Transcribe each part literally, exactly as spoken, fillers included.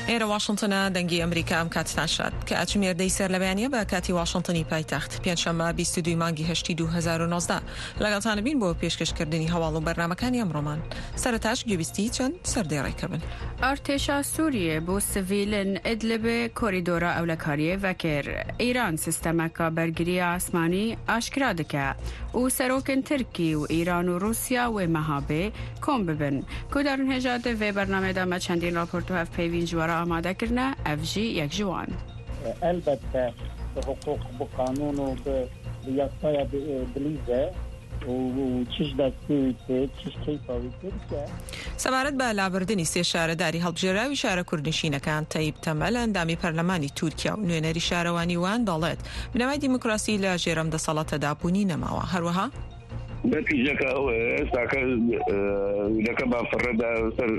ئێرە واشنتنە دەنگی ئەمریکا ئەم کاتتان شاد کە ئاچمێردەی سەرلەبیانیە بە کاتی واشنتنی پایتەخت پێنجشەممە بیست و دوو مانگی هەشتی دوو هەزار و نۆزدە لەگەڵتانە بین بۆ پێشکەشکردنی هەواڵ و بەرنامەکانی ئەمڕۆمان. سەرەتاش گوێبیستی چەند سەردێڕێکە بن. ئارتێشا سووریە بۆ سڤیلن ئیدلبێ کۆریدۆرە ئەولەکاریە ڤەکر ئیران سیستەمەکە بەرگریە ئاسمانی ئاشکرا دکە و سەرۆکن ترکی و ئیران و رووسیا وێ مەهابێ کۆم ببن. کودارن هێژادە vê بەرنامەدامە چەندین راپۆرت و هەفپەیوین جوارە ئامادەکردنە ئەڤژی یەک جوان. البته به حقوق به قانون و به یاسای بلیزه و چش دستی چش کیفاوی که سەبارەت بە لابردنی سێ شارەداری هەڵبژێراوی شارە کوردنشینەکان تەیب تەمەل ئەندامی پەرلەمانی تورکیا و نوێنەری شارەوانی وان دەڵێت بنەمای دیموکراسی لە ژێرەم دەسەڵاتەدا بوونی نەماوە. هەروەها نتیجەکە ئەوە ئێستاکە لەکە بافڕەدا سەر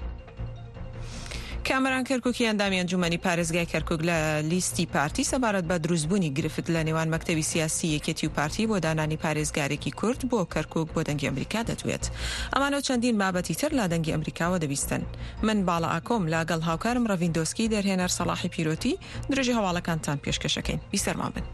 کامەران کەرکووکی ئەندامی ئەنجومەنی پارێزگای کەرکووک لە لیستی پارتی سەبارەت بە دروستبوونی گرفت لە نێوان مەکتەبی سیاسی یەکێتی و پارتی بۆ دانانی پارێزگارێکی کورد بۆ کەرکووک بۆ دەنگی ئەمریکا دەتوێت. ئەمانە چەندین بابەتی تر لا دەنگی ئەمریکاوە دەبیستن. من باڵا ئاکۆم لاگەڵ هاوکارم ڕەڤیندۆسکی دەرهێنەر سەڵاحی پیرۆتی درێژی هەواڵەکانتان پێشکەشەکەین. بیسەرمان بن.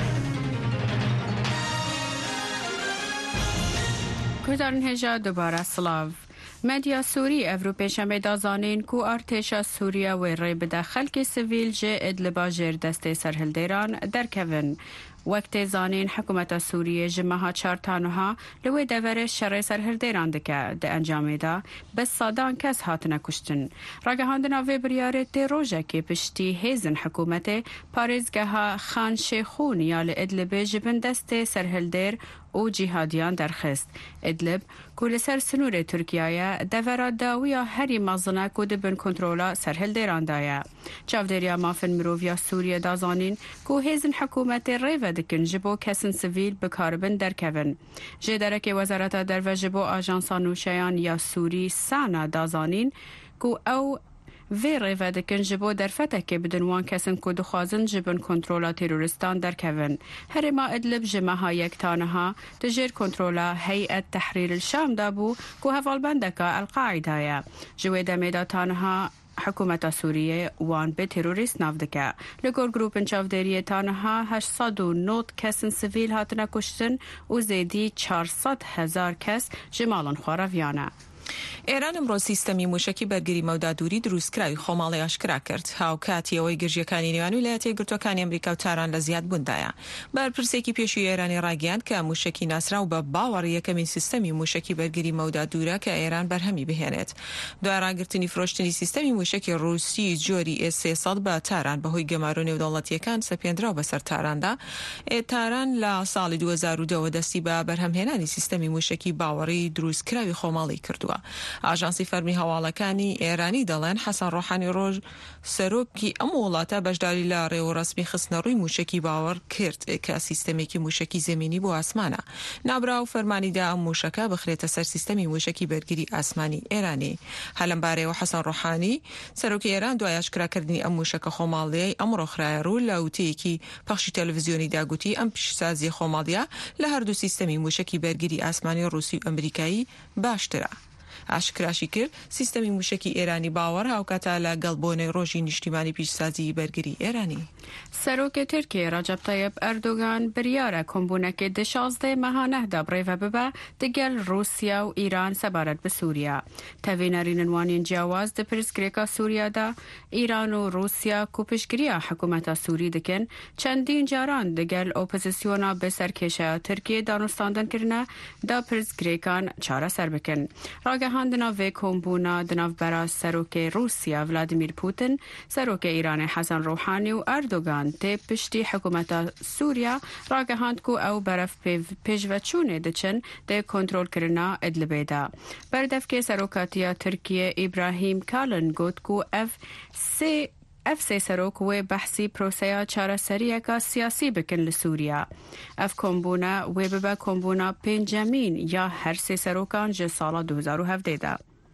کودارن هێژا دووبارە سڵاو. مدیا سووری ئەڤرو پێشەمە دازانین کو ئارتێشا سووریا وێ ڕێ بدە خەلکی سڤیل جێ ئیدلبا ژێر دەستەی سەرهەڵدێران دەرکەون. وەکتێ زانین حکوومەتە سووریە ji meha çar taniha li wê deverê şerê serhildêran dike di encamê da bi sadan kes hatine kuştin. Ragihandina vê biryarê tê rojekê piştî hêzin hikûmetê parêzgeha Xan Şêxûn ya li Idlibê ji bin destê serhildêr û cîhadiyan derxist. Idlib ku li ser sinûrê Tirkiyeyê devera dawiya herî mezin ku dibin kontrola serhildêran da ye. Çavdêriya mafin miroviya Sûriye da zanîn ku hêzin hikûmetê rêve dikin ji bo kesên sivîl bikaribin derkevin. Jê derekê Wezareta Derve ji bo ajansa nûşeyan ya Sûrî Sana da zanîn ku ew vê rêve dikin ji bo derfetekê bidin wan kesin ku dixwazin ji bin kontrola teröristan derkevin. Herêma Idlib ji meha yek taniha di jêr kontrola Heyet Tehrîril Şam da bû ku hevalbendeka El-Qaîda ye. Ji wê demê da taniha حکومەتە سووریە وان بێ تێرۆریست ناو دکە. لە گۆر گروپن چاودێریە تانەها هەشت سەد و نۆ کەسن سڤیل هاتنە کوشتن و زێدی چوار سەد هەزار کەس ji ماڵن خواڕەڤیانە. ئێران ئەمڕۆ سیستەمی موشکی بەرگری مەودادووری دروستکراوی خۆماڵی ئاشکرا کرد. هاوکاتیەوەی گرژیەکانی نێوان ویلایەتە یەکگرتووەکانی ئەمریکا و تاران لە زیاد بووندایە. بەرپرسێکی پێشووی ئێرانی ڕاگەیاند کە موشکی ناسرا و بە باوەڕی یەکەمین سیستەمی موشکی بەرگری مەودادوورە کە ئێران بەرهەمی بهێنێت. دوای ڕاگررتنی فرۆشتنی سیستەمی موشکی ڕووسی جۆری ئێس سێسەد بە تاران بەهۆی گەمارۆ نێودەوڵەتیەکان سەپێنراو بەسەر تاراندا، تاران لە ساڵی دوو هەزار و دە دەستی بە بەرهەمهێنانی سیستەمی موشکی باوەڕی دروستکراوی خۆماڵی کردووە. ئاژانسی فەرمی هەواڵەکانی ئێرانی دەڵێن حەسەن ڕۆحانی ڕۆژ سەرۆکی ئەم وڵاتە بەشداری لە ڕێوەڕەسمی خستنەڕووی موشکی باوەڕ کرد کە سیستەمێکی موشکی زمینی بۆ ئاسمانە. نابرا و فەرمانیدا ئەم موشەکە بخرێتە سەر سیستەمی موشکی بەرگری ئاسمانی ئێرانی. هەلم بارەیەوە حەسەن ڕۆحانی سەرۆکی ئێران دوای ئاشکراکردنی ئەم موشەکە خۆماڵیەی ئەمڕۆ خرایە ڕوو لە وتەیەکی پەخشی تەلەڤیزیۆنی داگوتی ئەم پیشسازی خۆماڵیە لە هەردوو سیستەمی موشکی بەرگری ئاسمانی ڕووسی و ئەمریکایی باشترە. ئاشکراشی کرد سیستەمی موشکی ئێرانی باوەڕ هاوکاتە لە گەڵبۆنەی ڕۆژی نیشتیمانی پیشسازی بەرگری ئێرانی. سەرۆکی تورکیە ڕەجەب تایب ئەردۆگان بریارە کۆمبوونەکەی دە شازدە مەهانەهدا بڕێڤە ببە دەگەل رووسیا و ئیران سەبارەت بە سووریا. تەڤێنەرینن وانین جیاواز دە پرسگرێکا سووریادا ئیران و رووسیا کو پشتگیریە حکوومەتە سووری دکن چەندین جاران دەگەل ئۆپۆزیسیۆنا بە سەرکێشە تورکیە دانوستاندنکردنە دا پرسگرێکان چارە سەر بکن. ڕاگەهاندنا vê کۆمبوونا دناوبەرە سەرۆکێ رووسیا ڤلادیمیر پوتین، سەرۆکێ ئیرانی حەسەن ڕۆحانی و ئەردۆگان تێ پشتی حکوومەتە سووریا ڕاگەهاند کو ئەو بەرەف پێشڤەچوونێ دچن دێ کۆنترۆلکردنا ئیدلبێدا. بەردەفکێ سەرۆکاتیە تورکیە ئیبراهیم کالن گوت کو ئەف سێ ئەف سێ سەرۆک وێ بەحسی پرۆسەیە چارەسەریەکە سیاسی بکن لە سووریا. ئەف کۆمبوونە وێ ببە کۆمبوونە پێنجەمین یا هەر سێ سەرۆکان ji ساڵە دوو هەزار و هەڤدەدا.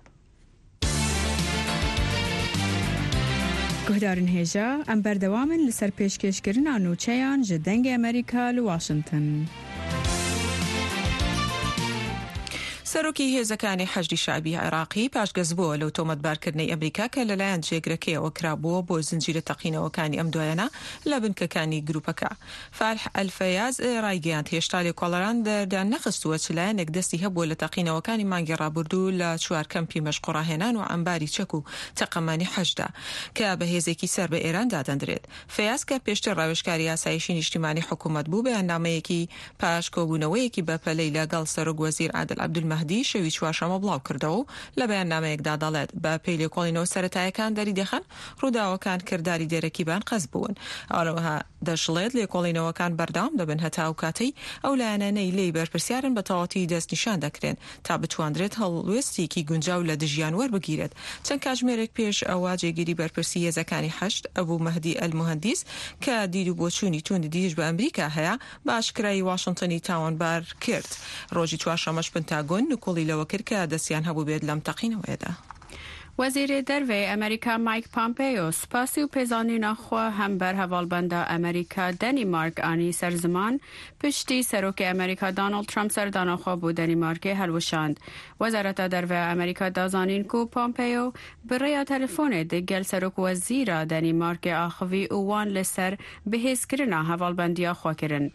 گهدارن هێژە ئەم بەردەوامن لەسەر پێشکەشکردنا نوچەیان ji دەنگی ئەمریکا لە واشنتن. سەرۆکی هێزەکانی حەشدی شعبی عێراقی پاشگەزبووە لەو تۆمەتبارکردنەی ئەمریکا کە لەلایەن جێگرەکەیەوە کرابووە بۆ زنجیرە تەقینەوەکانی ئەم دوایانە لە بنکەکانی گروپەکە. فالح ئەلفەیاز ڕایگەیاند هێشتا لێکۆڵەران دەردان نەخستووە چ لایەنێک دەستی هەبووە لە تەقینەوەکانی مانگی ڕابردوو لە چوار کەمپی مەشقوڕاهێنان و ئەمباری چەک و تەقەمانی حەشدا کە بە هێزێکی سەر بە ئێران دادەندرێت. فەیاز کە پێشتر ڕاوێژکاری یاسایشی نیشتیمانی حکوومەت بوو بەیاننامەیەکی پاش کۆبوونەوەیەکی بەپەلەی لەگەڵ سەرۆک وەزیر عادل عەبدولمەهدی شەوی چوارشەمە بڵاو کردەوە و لە بەیاننامەیەکدا دەڵێت بە پێی لێکۆڵینەوە سەرەتایەکان دەری دەخەن ڕووداوەکان کردداری دێرەکیبان قەز بوون. ئەوەها دەشڵێت لێکۆڵینەوەکان بەردەوام دەبن هەتا ئەو کاتەی ئەو لایەنانەی لێی بەرپرسیارن بە تەواوەتی دەست نیشان دەکرێن تا بتوانرێت هەڵوێستێکی گونجاو لە دژیان وەربگیرێت. چەند کاتژمێرێک پێش ئەوە جێگیری بەرپرسی هێزەکانی حەشد ئەبوو مەهدی ئەلموهەندیس کە دید و بۆچوونی توند دیش بە ئەمریکا هەیە بە ئاشکرایی واشنتنی تاوانبار کرد. ڕۆژی چوارشەمەش پنتاگۆن نکۆڵی لەوە کرد کە دەستیان هەبوو بێت لەم تەقینەوەیەدا. وزیر دەروێ ئەمریکا مایک پامپیۆ سپاسی و پێزانینە خۆ هەمبەر هەواڵبەندە ئەمریکا دەنیمارک ئانی سەرزمان پشتی سەرۆکی ئەمریکا دانالد ترامپ سەردانەخوا بۆ دەنیمارکێ هەلوشاند. وەزارەتە دەروێ ئەمریکا دازانین کو پامپیۆ بڕێیا تەلەفۆنێ دەگەل سەرۆک وەزیرە دەنیمارکێ ئاخوی ئەوان لەسەر بەهێزکردنە هەواڵبەندیە خواکردن.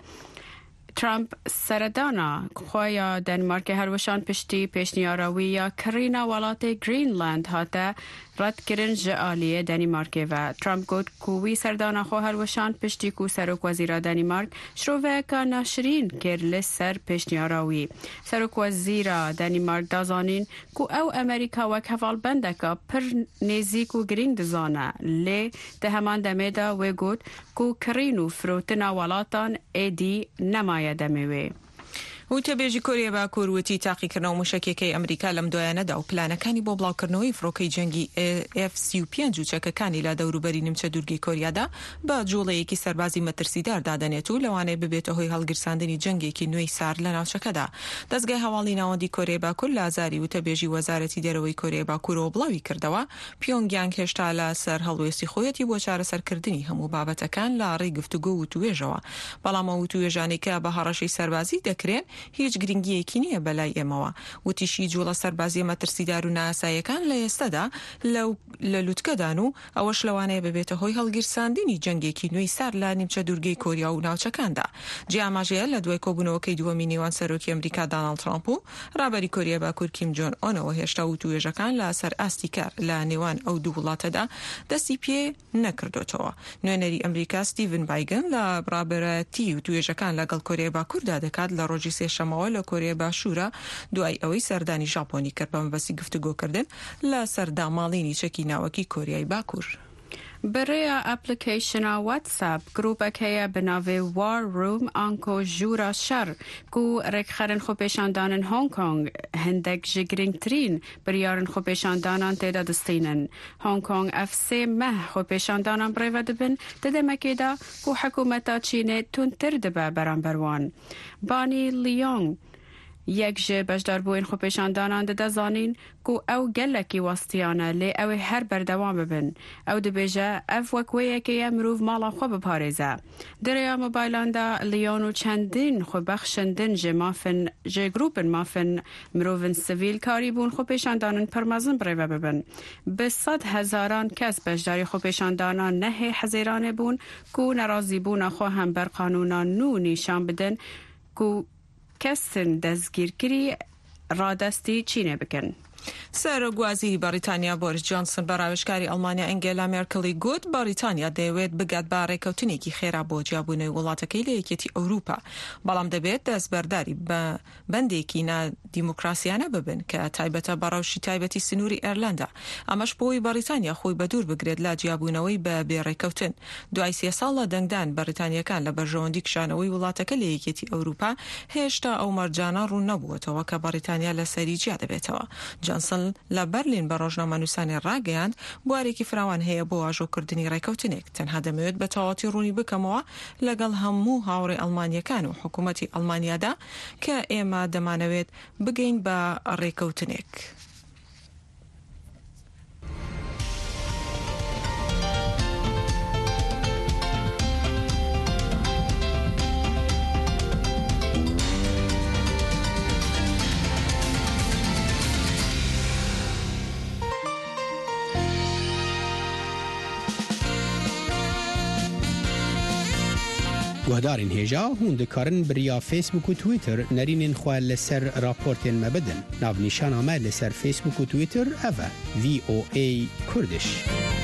ترامپ سەردانە خۆیە دەنمارکە هەروەشان پشتی پێشنیاراویە کڕینە وڵاتی گرینلاند هاتە ڕەتکردن ژە ئالیە دەنیمارکێڤە. ترامپ گوت کووی سەردانە خۆ هەروەشان پشتی کو سەرۆک وەزیرە دەنیمارک شرۆڤەیەکە ناشرین کرد لەسەر پێشنیاراوی. سەرۆک وەزیرە دەنیمارک دازانین کو ئەو ئەمریکا وەک هەواڵبەندەکە پڕ نێزیک و گرنگ دزانە لێ دە هەمان دەمێدا وێ گوت کو کڕین و فرۆتنە وڵاتان ئێدی نەمایە دەمەوێ. وتەبێژی کۆریە باکوور وتی تاقیکردنەوە موشکێکەکەی ئەمریکا لەم دوایانەدا و پلانەکانی بۆ بڵاوکردنەوەی فڕۆکەی جەنگی ئێف سی و پێنج و چەکەکانی لا دەوروبەری نیمچە دوورگەی کۆریادا بە جوڵەیەکی سەربازی مەترسیدار دادەنێت و لەوانەیە ببێتە هۆی هەڵگرساندنی جەنگێکی نوێی سار لە ناوچەکەدا. دەستگای هەواڵی ناوەندی کۆریای باکوور لە ئازاری وتەبێژی وەزارەتی دەرەوەی کۆریای باکوورەوە بڵاوی کردەوە پیۆنگیانگ هێشتا لە سەر هەڵوێستی خۆیەتی بۆ چارەسەرکردنی هەموو بابەتەکان لە ڕێی گفتوگۆ و توێژەوە. بەڵام ئەو توێژانەی کە بە هەڕەشەی سەربازی دەکرێن هیچ گرنگی یەکی نییە بەلای ئێمەوە. وتیشی جوڵە سەربازیە مەترسیدار و ناسایەکان لە ئێستادا لە لووتکەدان و ئەوەش لەوانەیە ببێتە هۆی هەڵگیرساندنی جەنگێکی نوێی سار لە نیمچە دوورگەی کۆریا و ناوچەکاندا. جیاماژەیە لە دوای کۆبوونەوەکەی دووەمی نێوان سەرۆکی ئەمریکا دانالد ترامپ و ڕابەری کۆریای باکوور کیم جۆن ئۆنەوە هێشتا و توێژەکان لە سەر ئاستی کار لە نێوان ئەو دوو وڵاتەدا دەستی پێ نەکردوتەوە. نوێنەری ئەمریکا ستیڤن بایگن لە بڕابەتی و توێژەکان لەگەڵ کۆریای باکووردا دەکات لە ڕۆژی سێشەمەوە لە کۆریای باشوورە دوای ئەوەی سەردانی ژاپۆنی کرد بە مەبەستی گفتوگۆکردن لە سەرداماڵینی چەکی ناوەکی کۆریای باکوور. بڕێیا ئەپلیکیشنە واتساپ گروپەکەیە بناوێ وار روم ئانکۆ ژوورە شەر کو ڕێکخەرن خۆپێشاندانن هۆنگ کۆنگ هەندێک ژ گرنگترین بریارن خۆپێشاندانان تێدا دەستینن. هۆنگ کۆنگ ئەف سێ مەه خۆپێشاندانان بڕێوە دەبن دەدەمەکێدا کو حکوومەتە چینێ تونتر دەبە بەرامبەروان. بانی لیۆنگ یەک ژێ بەشداربووین خۆپێشاندانان دەدەزانین کو ئەو گەلێکی وەستیانە لێ ئەوێ هەر بەردەوام ببن. ئەو دەبێژە ئەف وەکوەیەکەیە مرۆڤ ماڵە خۆ بپارێزە. دەرەیا مۆبایلاندا لیۆن و چەندین خۆبەخشندن ژێ مافن ژێ گروپن مافن مرۆڤن سڤیل کاری بوون خۆپێشاندانن پەرمەزن بڕێوە ببن. بە سەد هەزاران کەس بەشداری خۆپێشاندانان نەهێ حەزێرانێ بوون کو نەڕازی بوونە خۆ هەمبەر قانونا نو نیشان بدن کو کەسن دەستگیرکری ڕادەستی چینێ بکەن. سەرۆک وەزیری بەریتانیا بۆریس جۆنسن بە ڕاوێژکاری ئەڵمانیا ئەنگێلا مێرکڵی گوت بەریتانیا دەیەوێت بگات بە ڕێکەوتنێکی خێرا بۆ جیابوونەوەی وڵاتەکەی لە یەکێتی ئەوروپا. بەڵام دەبێت دەستبەرداری بە بەندێکی نادیموکراسیانە ببن کە تایبەتە بەڕەوشی تایبەتی سنووری ئێرلەندا. ئەمەش بۆی بەریتانیا خۆی بەدوور بگرێت لە جیابوونەوەی بە بێڕێکەوتن. دوای سێ ساڵ لە دەنگدان بەریتانیەکان لە بەرژەوەندی کشانەوەی وڵاتەکە لە یەکێتی ئەوروپا هێشتا ئەو مەرجانە ڕوون نەبووەتەوە کە بەریتانیا لە سەری جیا دەبێتەوە. جۆنسن لە بەرلین بە ڕۆژنامەنووسانی ڕاگەیاند بوارێکی فراوان هەیە بۆ ئاژۆکردنی ڕێکەوتنێک. تەنها دەمەوێت بە تەواوەتی ڕوونی بکەمەوە لەگەڵ هەموو هاوڕێ ئەڵمانیەکان و حکوومەتی ئەڵمانیادا کە ئێمە دەمانەوێت بگەین بە ڕێکەوتنێک. گهدارین هجا هون دکارن بریا فیسبوک و تویتر نرینین خواه لسر راپورتین مبدن. ناو نشان آمد لسر فیسبوک و تویتر اوه وی او ای کردش.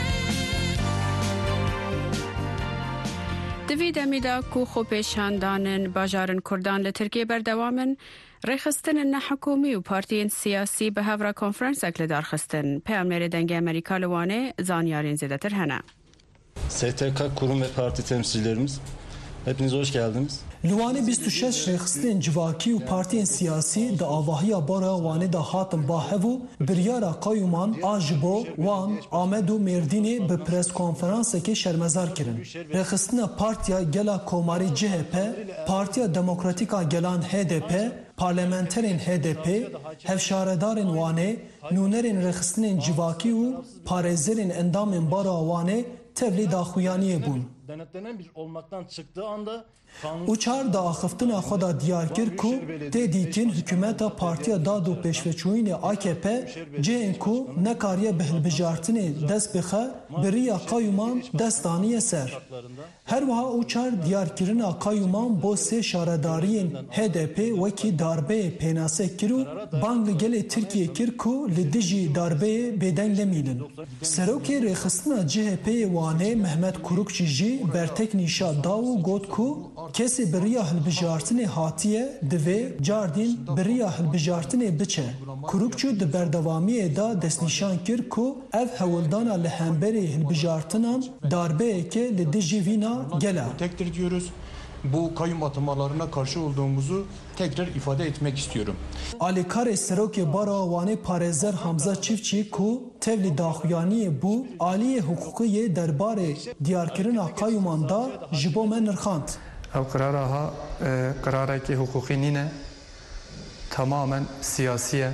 دوید امیدا کو خوبشاندانن باجارن کردان لترکیه بردوامن رخصتن نحکومی و پارتین سیاسی به هفرا کنفرانس اکل دارخستن پیامنر دنگ امریکا لوانه زانیارین زیادتر هنه. S T K kurum ve parti temsilcilerimiz, hepiniz hoş geldiniz. Liwanê bîst û şeş rêxistin civakî û partiyên siyasî di avahiya bara wanê de hatin bahev û biryara qayûman a ji bo wan Amed û Mêrdînê bi preskonferansekê şermezar kirin. Rêxistina Partiya Gela Komarî C H P, Partiya Demokratîk a Gelan H D P, parlamenterên H D P, hevşaredarên wanê, nûnerên rêxistinên civakî û parêzerên endamên bara wanê tevlî daxuyaniyê bûn. Denetlenen bir olmaktan çıktığı anda û çar da axiftina xwe da diyar kir ku tê dîtin hikûmeta Partiya Dad û Pêşveçûyînê A K P cihên ku nekariye bi hilbijartinê dest bixe biriya qayûman dest daniye ser. Her wiha û çar diyarkirina qayûman bo sê şaredariyên H D P wekî darbeyê pênasek kir û bang li gelê Tirkiye kir ku li dijî darbeyê bêdeng demînin. Serokê rêxistina C H P'yê wanê Mehmet Kurukçî jî bertek nîşa da û got ku kesê biriya hilbijartinê hatiye divê cardîn biriya hilbijartinê biçe. Kurukçu di berdewamiyê da destnîşan kir ku ev hewildana li hemberê hilbijartinan darbeyekê li dijî vîna gela. Tektir diyoruz. Bu kayyum atamalarına karşı olduğumuzu tekrar ifade etmek istiyorum. Alîkarê serokê bara wanê parêzer Hamza Çiftçî ku tevlî daxuyaniyê bû aliyê hukukiyê derbarê diyarkirina qayyuman da ji bo me nirxand. Ev karara ha karareke hukukî nîne tamamen siyasiye.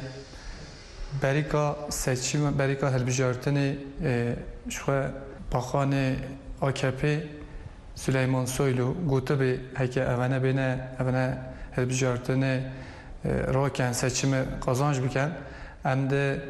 Berîka seçim berîka hilbijartinê xwe Baxanê A K P Süleyman Soylu gotibe heke evene bine evene hilbijartinê raken seçimi kazanç bikin em de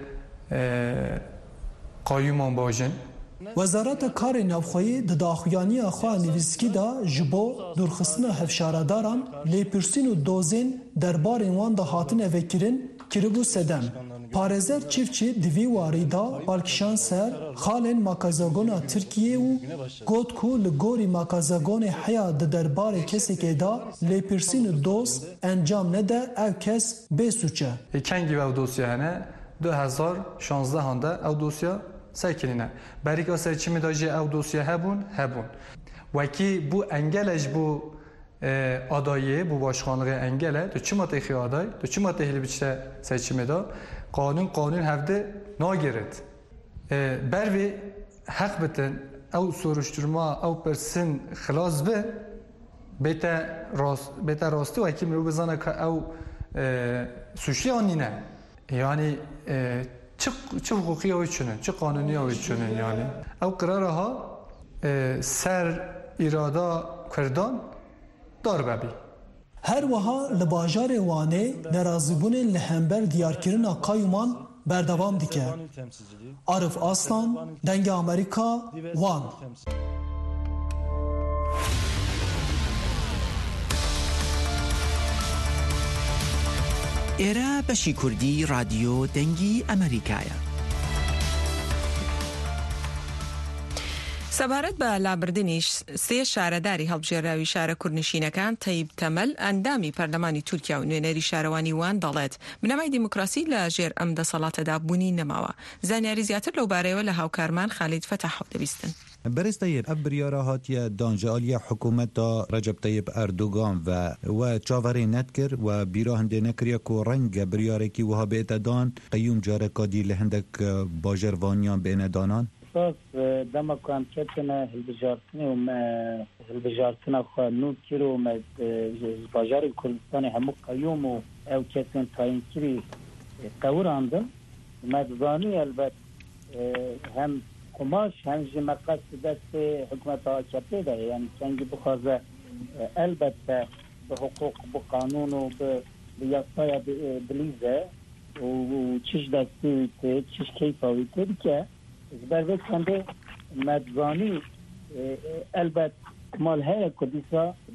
qayyûman bajin. Wezareta Karê Navxweyê di daxuyaniya xwe nivîskî da ji bo dûrxistina hevşaradaran lêpirsîn û dozên derbarên wan da hatine vekirin kiribû sedem. Parêzer Çiftçî di vî warî da balkişan ser xalên makazagona Tirkiyê û got ku li gorî makazagonê heya di derbarê kesekê da lêpirsîn û doz encam nede ev kes bêsuç e. Kengî ev dosya hene du hezar şanzdehan de ev dosya serkirinê. Berîka seçimê da jî ev dosya hebûn hebûn. Wekî bu engel ji bu adayê bu başkanlığı engele tu çima têxî aday tu çima têxî biçte seçimê da qanûn qanûn hevde nagiret. Bervê heq bitin ew soruşturma ew pirsin xilas be bête rast bête rastî wekî mirov bizane ka ew suçliyan nîne. Yani çi çi hukukiya wê çûnin çi qanûniya wê çûnin yani. Ew qirara ha ser îrada Kurdan darbe bî. Her wiha li bajarê Wanê nerazîbûnên li hember diyarkirina qayyûman berdewam dike. Arif Aslan, Dengê Amerîka, Wan. ئێرە بەشی کوردی رادیۆ دەنگی ئەمریکایە. سەبارەت بە لابردنیش سێ شارەداری هەڵبژێراوی شارە کوردنشینەکان تەیب تەمەل ئەندامی پەرلەمانی تورکیا و نوێنەری شارەوانی وان دەڵێت بنەمای دیموکراسی لە ژێر ئەم دەسەڵاتەدا بوونی نەماوە. زانیاری زیاتر لەو بارەیەوە لە هاوکارمان خالید فەتاح دەبیستن. برز طيب اب بريارة هاتيا دانجاليا حكومة رجب طيب أردوغان و و چاوري نتكر و بيرا هنده نكريا كو رنگ برياركي وها بيتا دان قيوم جاركا دي لهندك باجر وانيان بين دانان اساس دما كان كتنا البجارتني وما البجارتنا خانو كيرو ما باجار كردستان هم قيوم او كتن تاين كري قور عندهم ما زاني البت هم قماش هم جي مقصد دست حكومة آكابي ده يعني كنجي بخازة البته بحقوق بقانون وبياسايا بليزة وچش دستي چش كيفاوي تركه برای کنده مدزانی البته مال های کدیسا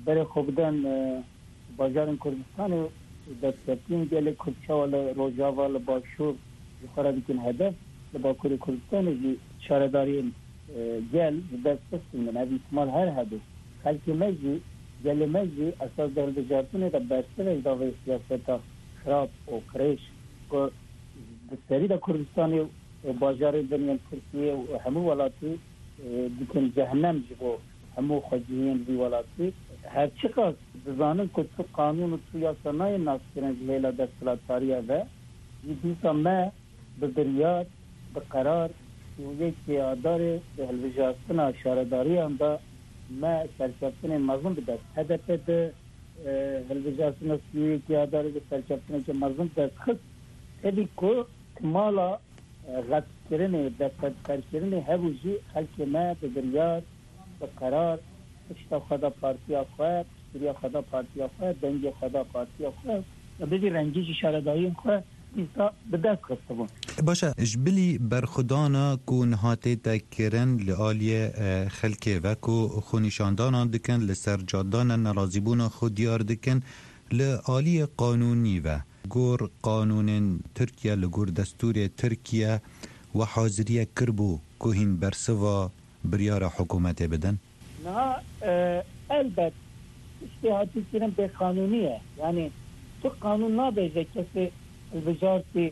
برای خوبدن بازار کردستان و دستگیری گله کردشا و روجاوا و باشور خورا بیکن هدف لباکوری کردستان جی شارداری گل دست بستیم نبی احتمال هر هدف خلقی مجی گل مجی اساس در بجارتونه در برسل اداره سیاستا خراب و کرش که دستری در کردستان و بازار دنیا ترکیه و همو ولاتی بیکن جهنم جبو همو خجیین بی ولاتی هر چقدر بزانن که تو قانون و تو یاسنای ناس کرن جهیلا دستلاتاریه و دیسا ما به بریاد به قرار و یکی آداره به هلوجاستن اشارداری هم دا ما سرکفتن مظلوم بدست هدف ده هلوجاستن یکی آداره به سرکفتن که مظلوم بدست خود تبی که کمالا غد کرنه دست سر کرنه هبوجی خلق ما به بریاد به قرار اشتا خدا پارتی آخواه سریا خدا پارتی آخواه دنگ خدا پارتی آخواه و بدی رنگیش شارداری آخواه ایسا به دست خسته بون باشه اجبلی برخودانا کون هاته تکرن لآلی خلکه و کو خونیشاندانا دکن لسر جادانا نرازیبونا خود دیار دکن لآلی قانونی و گور قانون ترکیه لگور دستور ترکیه و حاضریه کربو کوهین برسوا بریار حکومت بدن؟ نه البته اشتهاتی کنم به قانونیه یعنی تو قانون نبیجه کسی البجارتی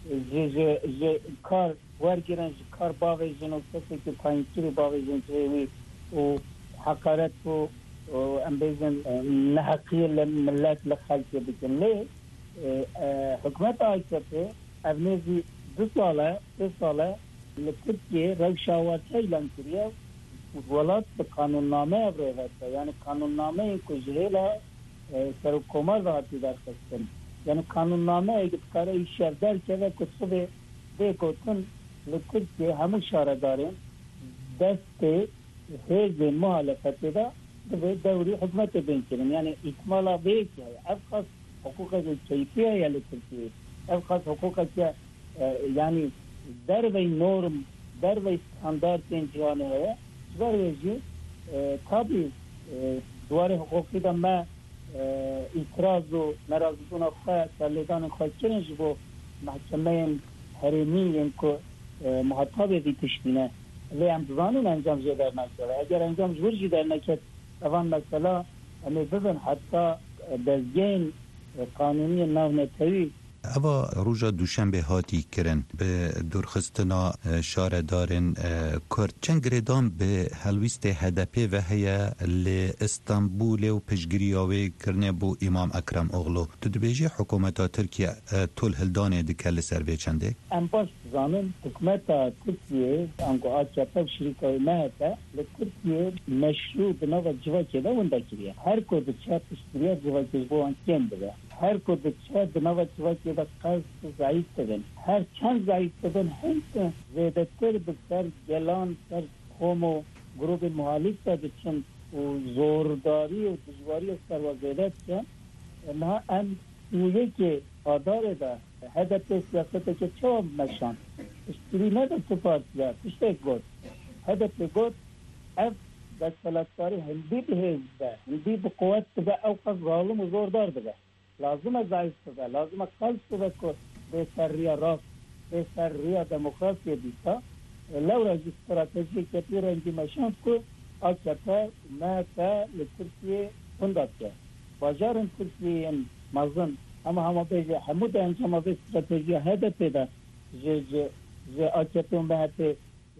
کار ورگیرن کار باقیجن و کسی که پایینکیری باقیجن جوی و حقارت و امبیزن نحقی ملت لخلقی بکن لی حکومت آیسته ابنیزی دو ساله سه ساله لترکیه روشاوات ایلان کریه ولات به قانون نامه ابرهته یعنی قانون نامه این کجهیلا سر کمر راحتی در خستن یعنی قانون نامه اگه کاره ایشار در که و کتب دیکوتن لترکیه همون شاره داریم دست حیز محالفت دا دوری حکمت بین کرن یعنی اکمالا بیکی های افخاص حقوق کیفی های لترکیه افخاص حقوق که یعنی در وی نورم در وی استاندارد این جهانه های در ویجی تابی دوار حقوقی دا ما اعتراض و نرازدون خواه سرلیدان خواه کرنج با محکمه حریمی این که محطابه دی تشتینه وی امتزانون انجام جه در مسئله اگر انجام جور جه در نکت اوان مسئله امی ببین حتی دزگین قانونی نو نتوی اوا روژا دوشنبه هاتی کرن به درخستنا شاره دارن کرد چند گریدان به هلویست هدپه و هیا لإستانبول و پشگری آوی کرنه بو امام اکرم اغلو تو دبیجی حکومتا ترکیه طول هلدانه دکه لسروی چنده؟ ام باش زانن حکومتا ترکیه انگو آچاپه و شریکای مهتا لترکیه مشروع بناو جواکی دا ونده کریه هر کود چه پشگریه جواکی بو انکیم بده هر کود چه بناو جواکی با قصد ضعیف بدن هر چند ضعیف بدن هم زیده تر بسر گلان سر قوم و گروه محالیف تا بچن و زورداری و دجواری و سروازیدت کن نه هم سویه که آداره دا هدف سیاست که چه مشان اشتری نده تو پارتیا اشته گود هدف گود اف دستلاتکاری هندی به هزده هندی به قوت بده اوقات ظالم و زوردار بده لازم ضعیف بده لازم خلص بده که به سریا راست به سریا دموکراسی بیستا لورا جی استراتژی که پی رنگی مشان که آکتا ماتا لترکیه هنداد که باجارن ترکیه مازن اما همه بیجه همود انجام به استراتژی هدف ده جه جه جه آکتا ماتا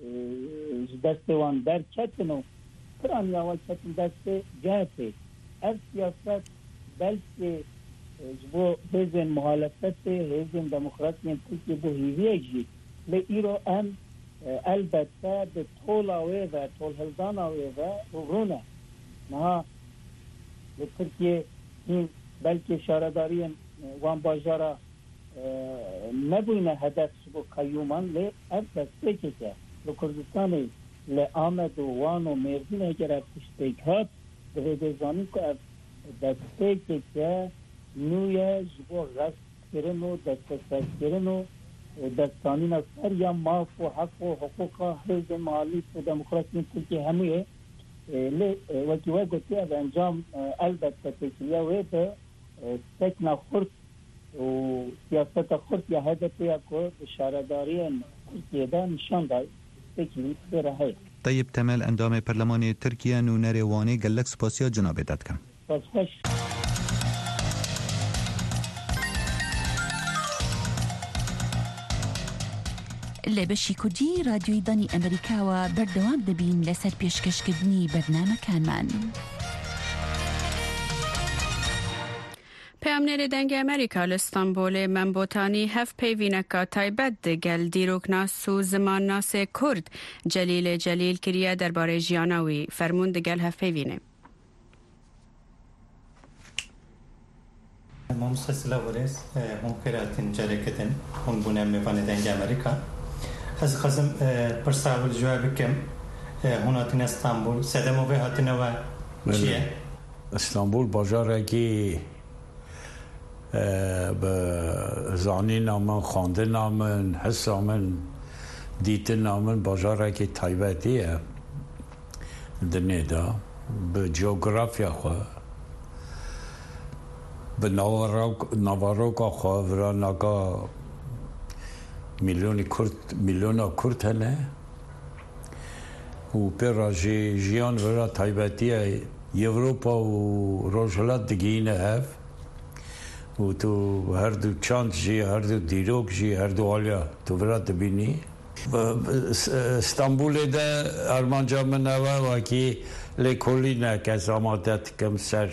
دستوان در کتنو پران یا کتن دست جهته هر سیاست بلکه بو هزن محالفت هزن دموکراسی ترکیه بو هیویه جی لی ایرو ام البته به طول آوه و طول هلدان آوه و رونه نه ترکیه این بلکه شارداری وان باجارا نبوینه هدف بو قیومان لی البته که که لکردستانی لی آمد و وان و مردین اگر افشتیک هات دوی دیزانی که دسته که که نویه جبو غصب کرن و دستسر کرن و دستانی نصر یا معاف و حق و حقوق حیز مالی و دموکراسی ترکیه همویه لی وقتی وقتی از انجام البته تکیه ویده سکن خورد و سیاست خورد یا هدفی که شهرداری ترکیه نشان داد تکیه بره. طيب تمال اندام برلمان تركيا نونر واني قالك سباسيا جناب دادكم. سپاس. لبشی کردی رادیوی دانی امریکا و بردوام دبین لسر پیشکشکردنی برنامه کانمان. پیامنر دنگ امریکا لستانبول منبوتانی هف پیوینکا تایبت دگل دیروکناس و زمانناس کرد جلیل جلیل کریه درباره جیاناوی فرمون دگل هف پیوینه. ممسسلا ورس ممکناتن جرکتن هون بونه میوان دنگ امریکا. از خازم پرساول جواب کم هوناتین استانبول سدمو به هاتنه و چیه؟ استانبول بازاره که به زانی نامن خانده نامن حس نامن دیت نامن بازاره که تایبتیه دنیدا به جغرافیا خواه به نواروکا خواه وراناکا میلیون کرد میلیون کرد هنه و پر جیان ورا تایبتیه یوروپا و روشلات دگینه هف و تو هر دو چاند جی هر دو دیروک جی هر دو آلیا تو ورات بینی استانبول ده ارمانجا منوه و که لیکولی نه که زمادت کم سر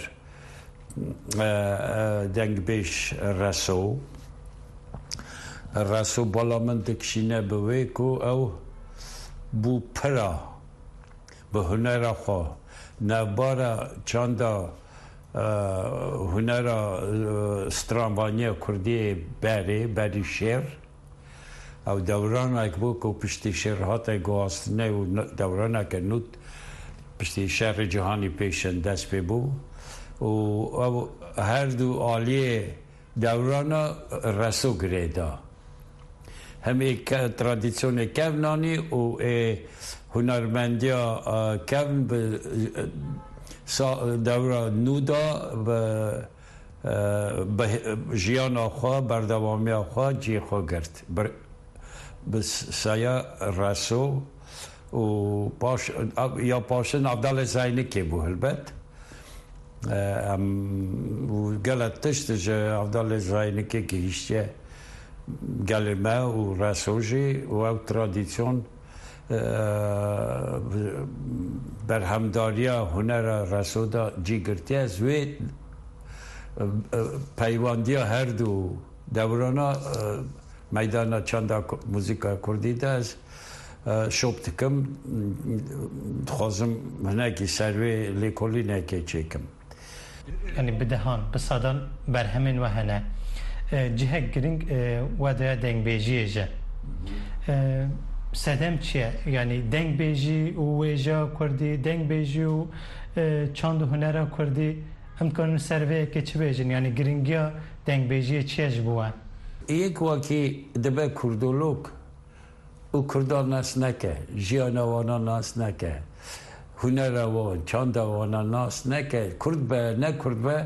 دنگ بیش رسو رسو بالا من دکشینه بوی که او بو پرا به هنر خواه نبارا چاندا هنر استرامبانی کردی بری بری شیر او دوران اک بو که پشتی شیرهات گواستنه و دوران اک نوت پشتی شهر جهانی پیشن دست بی بو و او هر دو آلیه دوران رسو گریدا هم ایک ترادیسیون کونانی و هنرمندی کون به دوره نودا به جیان آخوا بردوامی آخوا جی خوا گرد به سایا رسو و پاش یا پاشن عبدال زینی که بو البته و گلت تشت جه عبدال زینی که گیشته گلمه و رسوجی و او ترادیسیون برهمداریا هنر رسودا جیگرتی از وی پیواندیا هر دو دورانا میدان چند موزیکا کردی ده از شبتکم خوازم هنگی سروی لیکولی نکی چیکم یعنی بدهان بسادان برهمن و هنه جهه گرینگ وده دنگ بیجیه جه سدم چیه؟ یعنی دنگ بیجی و ویجا کردی دنگ بیجی و چند هنر کردی امکان سروی که چی بیجن یعنی گرینگیا دنگ بیجی چیش بوان یک واقعی دبه کردولوک او کردان ناس نکه جیانوانا ناس نکه هنروان چندوانا ناس نکه کرد به نه کرد به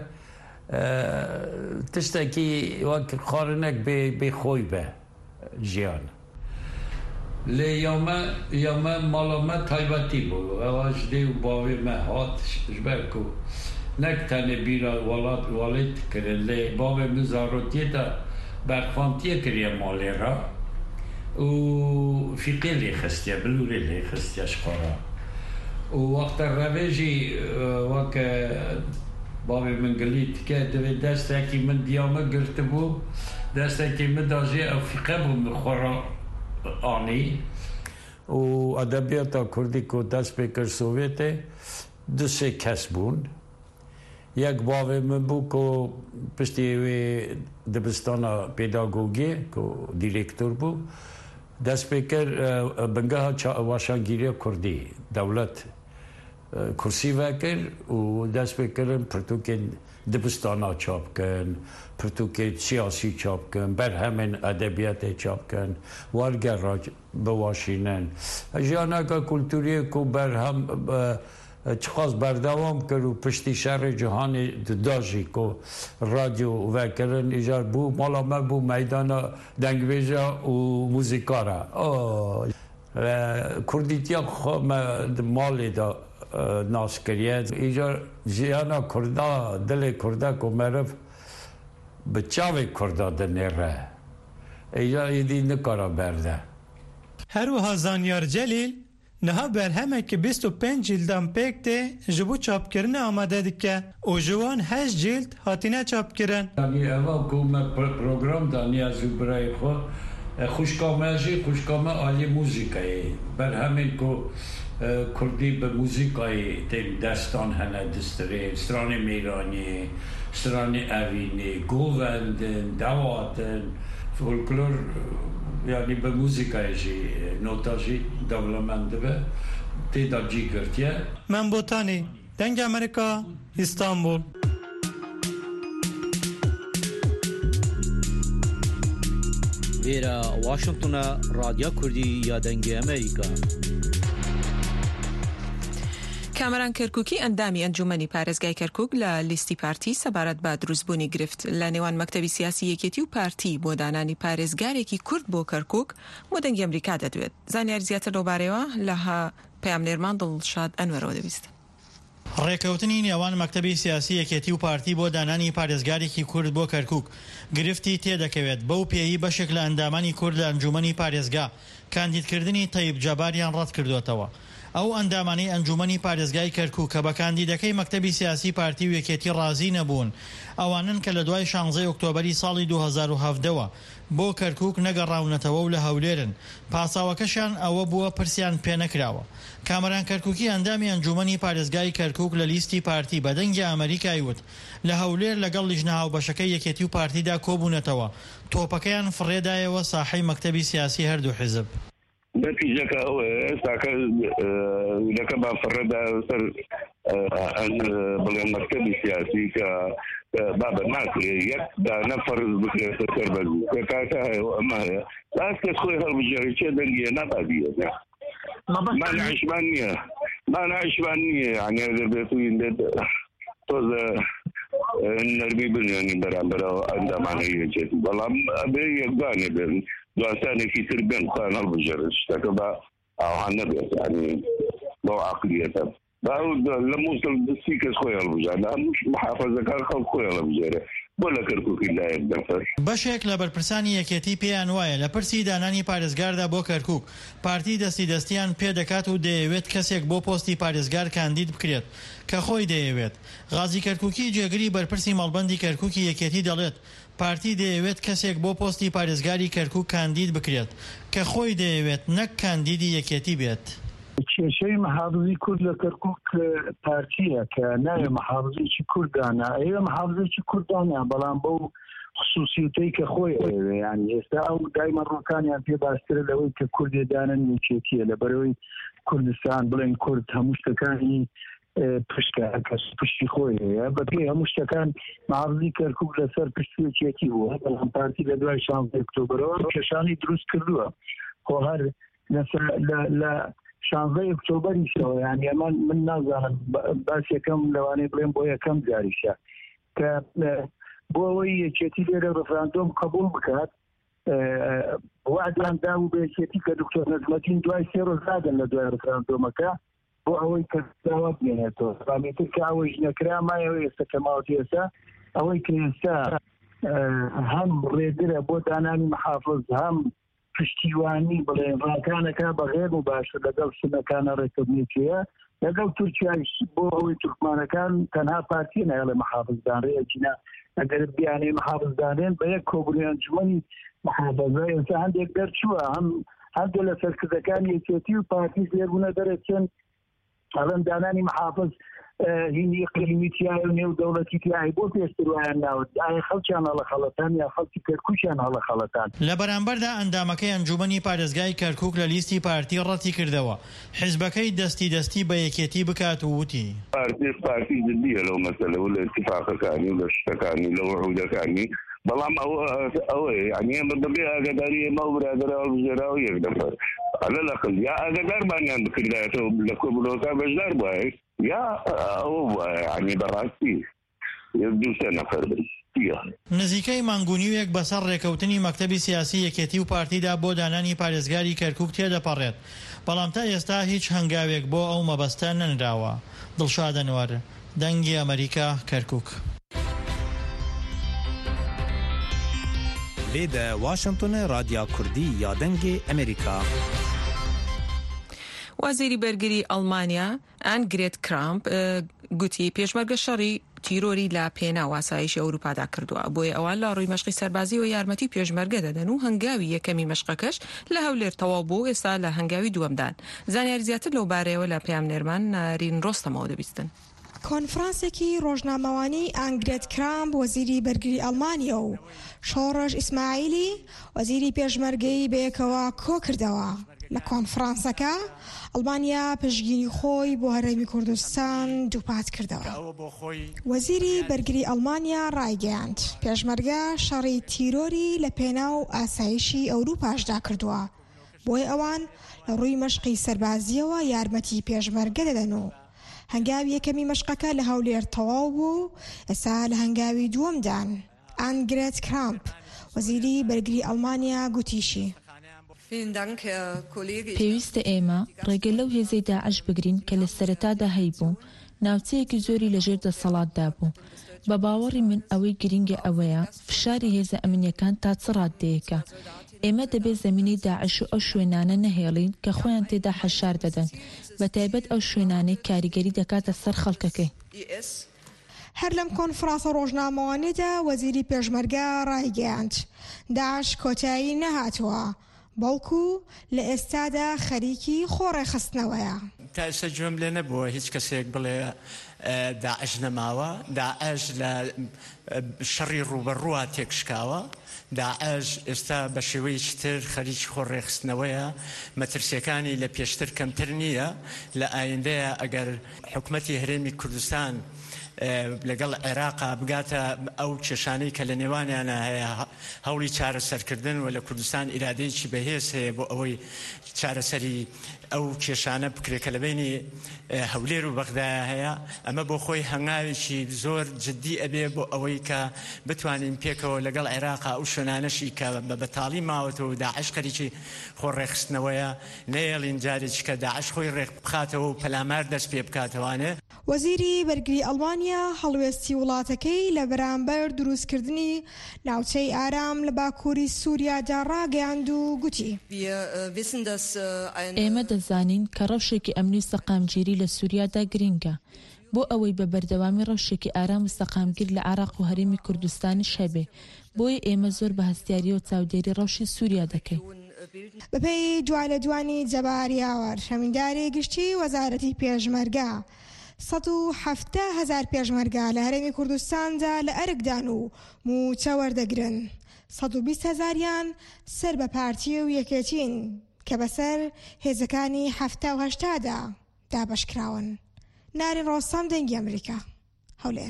تشتکی وقت خارنک به خوی به جیان لی یامه یامه مالامه تایبتی بود اواج دیو باوی مه هات جبرکو نک تنه بیرا ولاد والد کرد لی باوی مزاروتی دا برخوانتیه کریه مالی را و فیقی لی خستیه بلوری لی خستیه شخارا و وقت رویجی وقت بابی من گلیت که دوی دسته که من دیامه گرفته بود دسته که من داجی افریقه بود مخورا آنی و ادبیات کردی که دست بکر سوویته دو سه کس بود یک بابی من بود که پشتی دبستان پیداگوگی که دیرکتور بود دست بکر بنگاه واشانگیری کردی دولت کرسی وکر و دست بکرن پرتو که دبستانا چاپ کن پرتو که سیاسی چاپ کن بر همین ادبیات چاپ کن وارگر را بواشینن جانا که کلتوری که بر هم چخواست بردوام کرد و پشتی شهر جهان داجی که رادیو و کرن ایجار بو مالا ما بو میدان دنگویجا و موزیکارا کردیتیا خو مالی دا ناس کریه ایجار جیانا کردا دل کردا که مرف بچاوی کردا دنیره ایجار ایدی نکارا برده هروها زانیار جلیل نها برهمه که بیست و پنج جلدان پکته جبو چاپ کرنه آماده دکه و جوان هشت جلد هاتینه چاپ کرن دانی اول که من پروگرام دانی از برای خود خوشکامه جی خوشکامه آلی موزیکایی برهمه که کردی به موزیکایی تیم دستان هنه دستره ستران میرانی ستران اوینی گووندن دواتن فولکلور یعنی به موزیکای جی نوتا جی دولمنده به تیدا جی گرتیه من بوتانی دنگ امریکا استانبول ویرا واشنطن رادیو کردی یا دنگ امریکا کامران کرکوکی اندامی انجمنی پارێزگای کەرکوک لە لیستی پارتی سەبارەت بە دروستبوونی گرفت لە نێوان مەکتەبی سیاسی یەکێتی و پارتی بۆ دانانی پارێزگارێکی کورد بۆ کەرکوک بۆ دەنگی ئەمریکا دەدوێت. زانیاری زیاتر لەوبارەیەوە لە پەیامنێرمان دڵشاد ئەنوەرەوە دەبیست. ڕێکەوتنی نێوان مەکتەبی سیاسی یەکێتی و پارتی بۆ دانانی پارێزگارێکی کورد بۆ کەرکوک گرفتی تێدەکەوێت بەو پێیی بەشێک لە ئەندامانی کورد لە ئەنجومەنی پارێزگا کاندیدکردنی تەیب جەباریان ڕەت کردوێتەوە. ئەو ئەندامانەی ئەنجومەنی پارێزگای کەرکوک کە بە کاندیدەکەی مەکتەبی سیاسی پارتی و یەکێتی ڕازی نەبوون ئەوانن کە لە دوای شانزەی ئۆکتۆبەری ساڵی دوو هەزار و هەڤدەوە بۆ کەرکوک نەگەڕاونەتەوە و لە هەولێرن پاساوەکەشیان ئەوە بووە پرسیان پێ نەکراوە. کامەران کەرکوکی ئەندامی ئەنجومەنی پارێزگای کەرکوک لە لیستی پارتی بە دەنگی ئەمریکای وت لە هەولێر لەگەڵ لیژنە هاوبەشەکەی یەکێتی و پارتیدا کۆبوونەتەوە تۆپەکەیان فڕێدایەوە ساحەی مەکتەبی سیاسی هەردوو حیزب. نتيجة كهو استاك لك بفرد سر أن بلغ مكتب سياسي ك باب الناس يك دا نفر بكرة سر بزو كاكا ما هي لاس كسوي هالبجاري شيء دنيا نبادية ما نعيش بانية ما نعيش بانية يعني هذا بيتوين ده توز نربي بنياني برابر عندما هي شيء والله أبي يقاني بين دواساني في تربين قانا البجر اشتكبا او عنبت يعني لو عقلية باود لما وصل بالسيكس خويا البجر لا مش محافظة كان خلق خويا البجر بولا كركوكي لا يبدأ بەشێک لە بەرپرسانی یەکێتی پێیان وایە لە پرسی دانانی پارێزگاردا بۆ کەرکوک پارتی دەستی دەستیان پێ دەکات و دەیەوێت کەسێک بۆ پۆستی پارێزگار کاندید بکرێت کە خۆی دەیەوێت. غازی کەرکوکی جێگری بەرپرسی مەڵبەندی کەرکوکی یەکێتی دەڵێت پارتی دەیەوێت کەسێک بۆ پۆستی پارێزگاری کەرکوک کاندید بکرێت کە خۆی دەیەوێت نەک کاندیدی یەکێتی بێت. کێشەی مەحافزی کورد لە کەرکوک پارتیە کە ناوێ مەحافزێکی کوردانە ئێوە مەحافزێکی کوردانە بەڵام بەو خصوصیتەی کە خۆی ئەوێ یانی ئێستا ئەو دایمەڕۆکانیان پێ باشترە لەوەی کە کوردێدانن یەکێتیە لەبەرەوەی کوردستان بڵێن کورد هەموو شتەکانی پشتە کەس پشتی خۆی هەیە بەپێ هەموو شتەکان مەحافزی کەرکوک لەسەر پشتی یەکێتی بووە بەڵام پارتی لە دوای شانزەی ئۆکتۆبەرەوە کێشانی دروست کردووە خۆ هەر لە شانزەی ئۆکتۆبەری شەوە یانی ئەمان من نازانم باس یەکەم لەوانەیە بڵێم بۆ یەکەم جاریشە کە بۆ ئەوەی یەکێتی لێرە ڕفراندۆم قبول بکات وعدیان دابوو بە یەکێتی کە دکتۆر نەجمەدین دوای سێ ڕۆژ دادەن لە دوای ڕفراندۆمەکە بۆ ئەوەی کە داوا بێنێتەوە ڕامێتر کە ئەوەی نەکرا مایەوە ئێستا کە ماوەت ئێستا ئەوەی کە ئێستا هەم ڕێگرە بۆ دانانی محافظ هەم پشتیوانی بڵێن ڕاکانەکە بەغێر و باشە لەگەڵ سنەکانە ڕێکەوتنێکیە لەگەڵ تورکیایش بۆ ئەوەی تورکمانەکان تەنها پارتی نایە لە محافظدان ڕێیەکینە ئەگەر بیانەی محافظدانێن بە یەک کۆبوونی ئەنجومەنی محافظە ئێستا هەندێک دەرچووە هەم هەندێک لە سەرکردەکانی یەکێتی و پارتی زێربوونە دەرەچێن ئەڵەن دانانی محافظ هینی قلیمیتیای و نێو دەوڵەتی تیای بۆ پێشتر وایان ناوت ئایا خەڵکیان هەڵە خەڵەتان یا خەڵکی کەرکووکیان هەڵە خەڵەتان. لە بەرامبەردا ئەندامەکەی ئەنجومەنی پارێزگای کەرکوک لە لیستی پارتی ڕەتی کردەوە حیزبەکەی دەستی دەستی بە یەکێتی بکات و وتی پارتی پارتی جدیە لەو مەسەلە و لە اتفاقەکانی و لە شتەکانی لە وعودەکانی بەڵام ئەوە یعنی ئێمە بەبێ ئاگاداری ئێمە و برادەرا و بژێرا و یەک نەفەر ئەلە لەقل یا ئاگادارمانیان بکردایەتەوە لە کۆبوونەوەکە بەشدار بووایە یا او يعني بەڕاستی دوو سێ نەفەر نزیکەی مانگونیوێک بەسەر ڕێکەوتنی مەکتەبی سیاسی یەکێتی و پارتیدا بۆ دانانی پارێزگاری کەرکووک تێدەپەڕێت، بەڵام تا ئێستا هیچ هەنگاوێک بۆ ئەو مەبەستە نەنراوە. دڵشاد ئەنوەر، دەنگی ئەمریکا، کەرکووک. لێدە واشنگتن رادیا کوردی یا دەنگی ئەمریکا. وەزیری بەرگری ئەڵمانیا ئانگرێت کرامپ گوتی پێشمەرگە شەڕی تیرۆری لا پێنا واسایشی ئەوروپادا کردووە، بۆیە ئەوان لە ڕووی مەشقی سەربازی و یارمەتی پێشمەرگە دەدەن و هەنگاوی یەکەمی مەشقەکەش لە هەولێر تەواو بوو، ئێستا لە هەنگاوی دووەمدان. زانیاری زیاتر لەو بارەیەوە لە پەیامنێرمان نارین ڕۆستەمەوە دەبیستن. کۆنفرانسێکی ڕۆژنامەوانی ئانگرێت کرامپ وەزیری بەرگری ئەڵمانیا و شۆڕژ ئیسماعیلی وەزیری پێشمەرگەی بەیەکەوە کۆ کردەوە. لە کۆنفرانسەکە ئەڵمانیا پشگیری خۆی بۆ هەرێمی کوردستان دووپات کردەوە. وەزیری بەرگری ئەڵمانیا ڕایگەیاند پێشمەرگە شەڕی تیرۆری لە پێناو ئاسایشی ئەوروپاشدا کردووە، بۆیە ئەوان لە ڕووی مەشقی سەربازیەوە یارمەتی پێشمەرگە دەدەن و هەنگاوی یەکەمی مەشقەکە لە هەولێر تەواو بوو، ئێستا لە هەنگاوی دووەمدان. ئانگرێت کرامپ وەزیری بەرگری ئەڵمانیا گوتیشی پێویستە ئێمە ڕێگە لەو هێزەی داعش بگرین کە لە سەرەتادا هەیبوو ناوچەیەکی زۆری لەژێر دەسەڵاتدا بوو. بە باوەڕی من ئەوەی گرینگە ئەوەیە فشاری هێزە ئەمنیەکان تا چ ڕادەیەکە. ئێمە دەبێت زەمینەی داعش و ئەو شوێنانە نەهێڵین کە خۆیان تێدا حەشار دەدەن، بە تایبەت ئەو شوێنانەی کاریگەری دەکاتە سەر خەڵکەکەی. هەر لەم کۆنفرانسە ڕۆژنامەوانیدا وەزیری پێشمەرگە ڕایگەیاند داعش کۆتایی نەهاتووە، بەڵکو لە ئێستادا خەریکی خۆڕێخستنەوەیە. تا ئێستا گوێم لێ نەبووە هیچ کەسێک بڵێ داعش نەماوە، داعش لە شەڕی ڕوبەڕووە تێکشکاوە، داعش ئێستا بە شێوەیەکی تر خەریکی خۆڕێخستنەوەیە، مەترسیەکانی لە پێشتر کەمتر نییە. لە ئایندەیە ئەگەر حکوومەتی هەرێمی کوردستان لەگەڵ عێراقا بگاتە ئەو کێشانەی کە لە نێوانیانە هەیە هەوڵی چارەسەرکردن و لە کوردستان ئیرادەیەکی بەهێز هەیە بۆ ئەوەی چارەسەری ئەو کێشانە بکرێکە لە بینی هەولێر و بەغدایە هەیە، ئەمە بۆ خۆی هەنگاوێکی زۆر جددی ئەبێ بۆ ئەوەی کە بتوانین پێکەوە لەگەڵ عێراقا ئەو شوێنانەشی کە بە بەتاڵی ماوەتەوە و داعش خەریکی خۆڕێخستنەوەیە نەیەڵین جارێکی کە داعش خۆی ڕێک بخاتەوە و پەلامار دەست پێ بکاتەوانێ. وەزیری بەرگری ئەڵمانیا هەڵوێستی وڵاتەکەی لە بەرامبەر دروستکردنی ناوچەی ئارام لە باکووری سووریادا ڕاگەیاند و گوتی ئێمە دەزانین کە ڕەوشێکی ئەمنی و سەقامگیری لە سووریادا گرینگە بۆ ئەوەی بە بەردەوامی ڕەوشێکی ئارام و سەقامگیر لە عێراق و هەرێمی کوردستانیش هەبێ، بۆیە ئێمە زۆر بە هەستیاری و چاودێری ڕەوشی سووریا دەکەین. بەپێی دوای لە دوانی جەباریاوەر هەمینداری گشتی وەزارەتی پێشمەرگە سەد و هەفتە هەزار پێشمەرگە لە هەرێمی کوردستاندا لە ئەرکدان و موچە وەردەگرن، سەد و بیست هەزاریان سەر بە پارتی و یەکێتین کە بەسەر هێزەکانی هەفتە و هەشتادا دابەشکراون. نارین ڕۆستام، دەنگی ئەمریکا، هەولێر.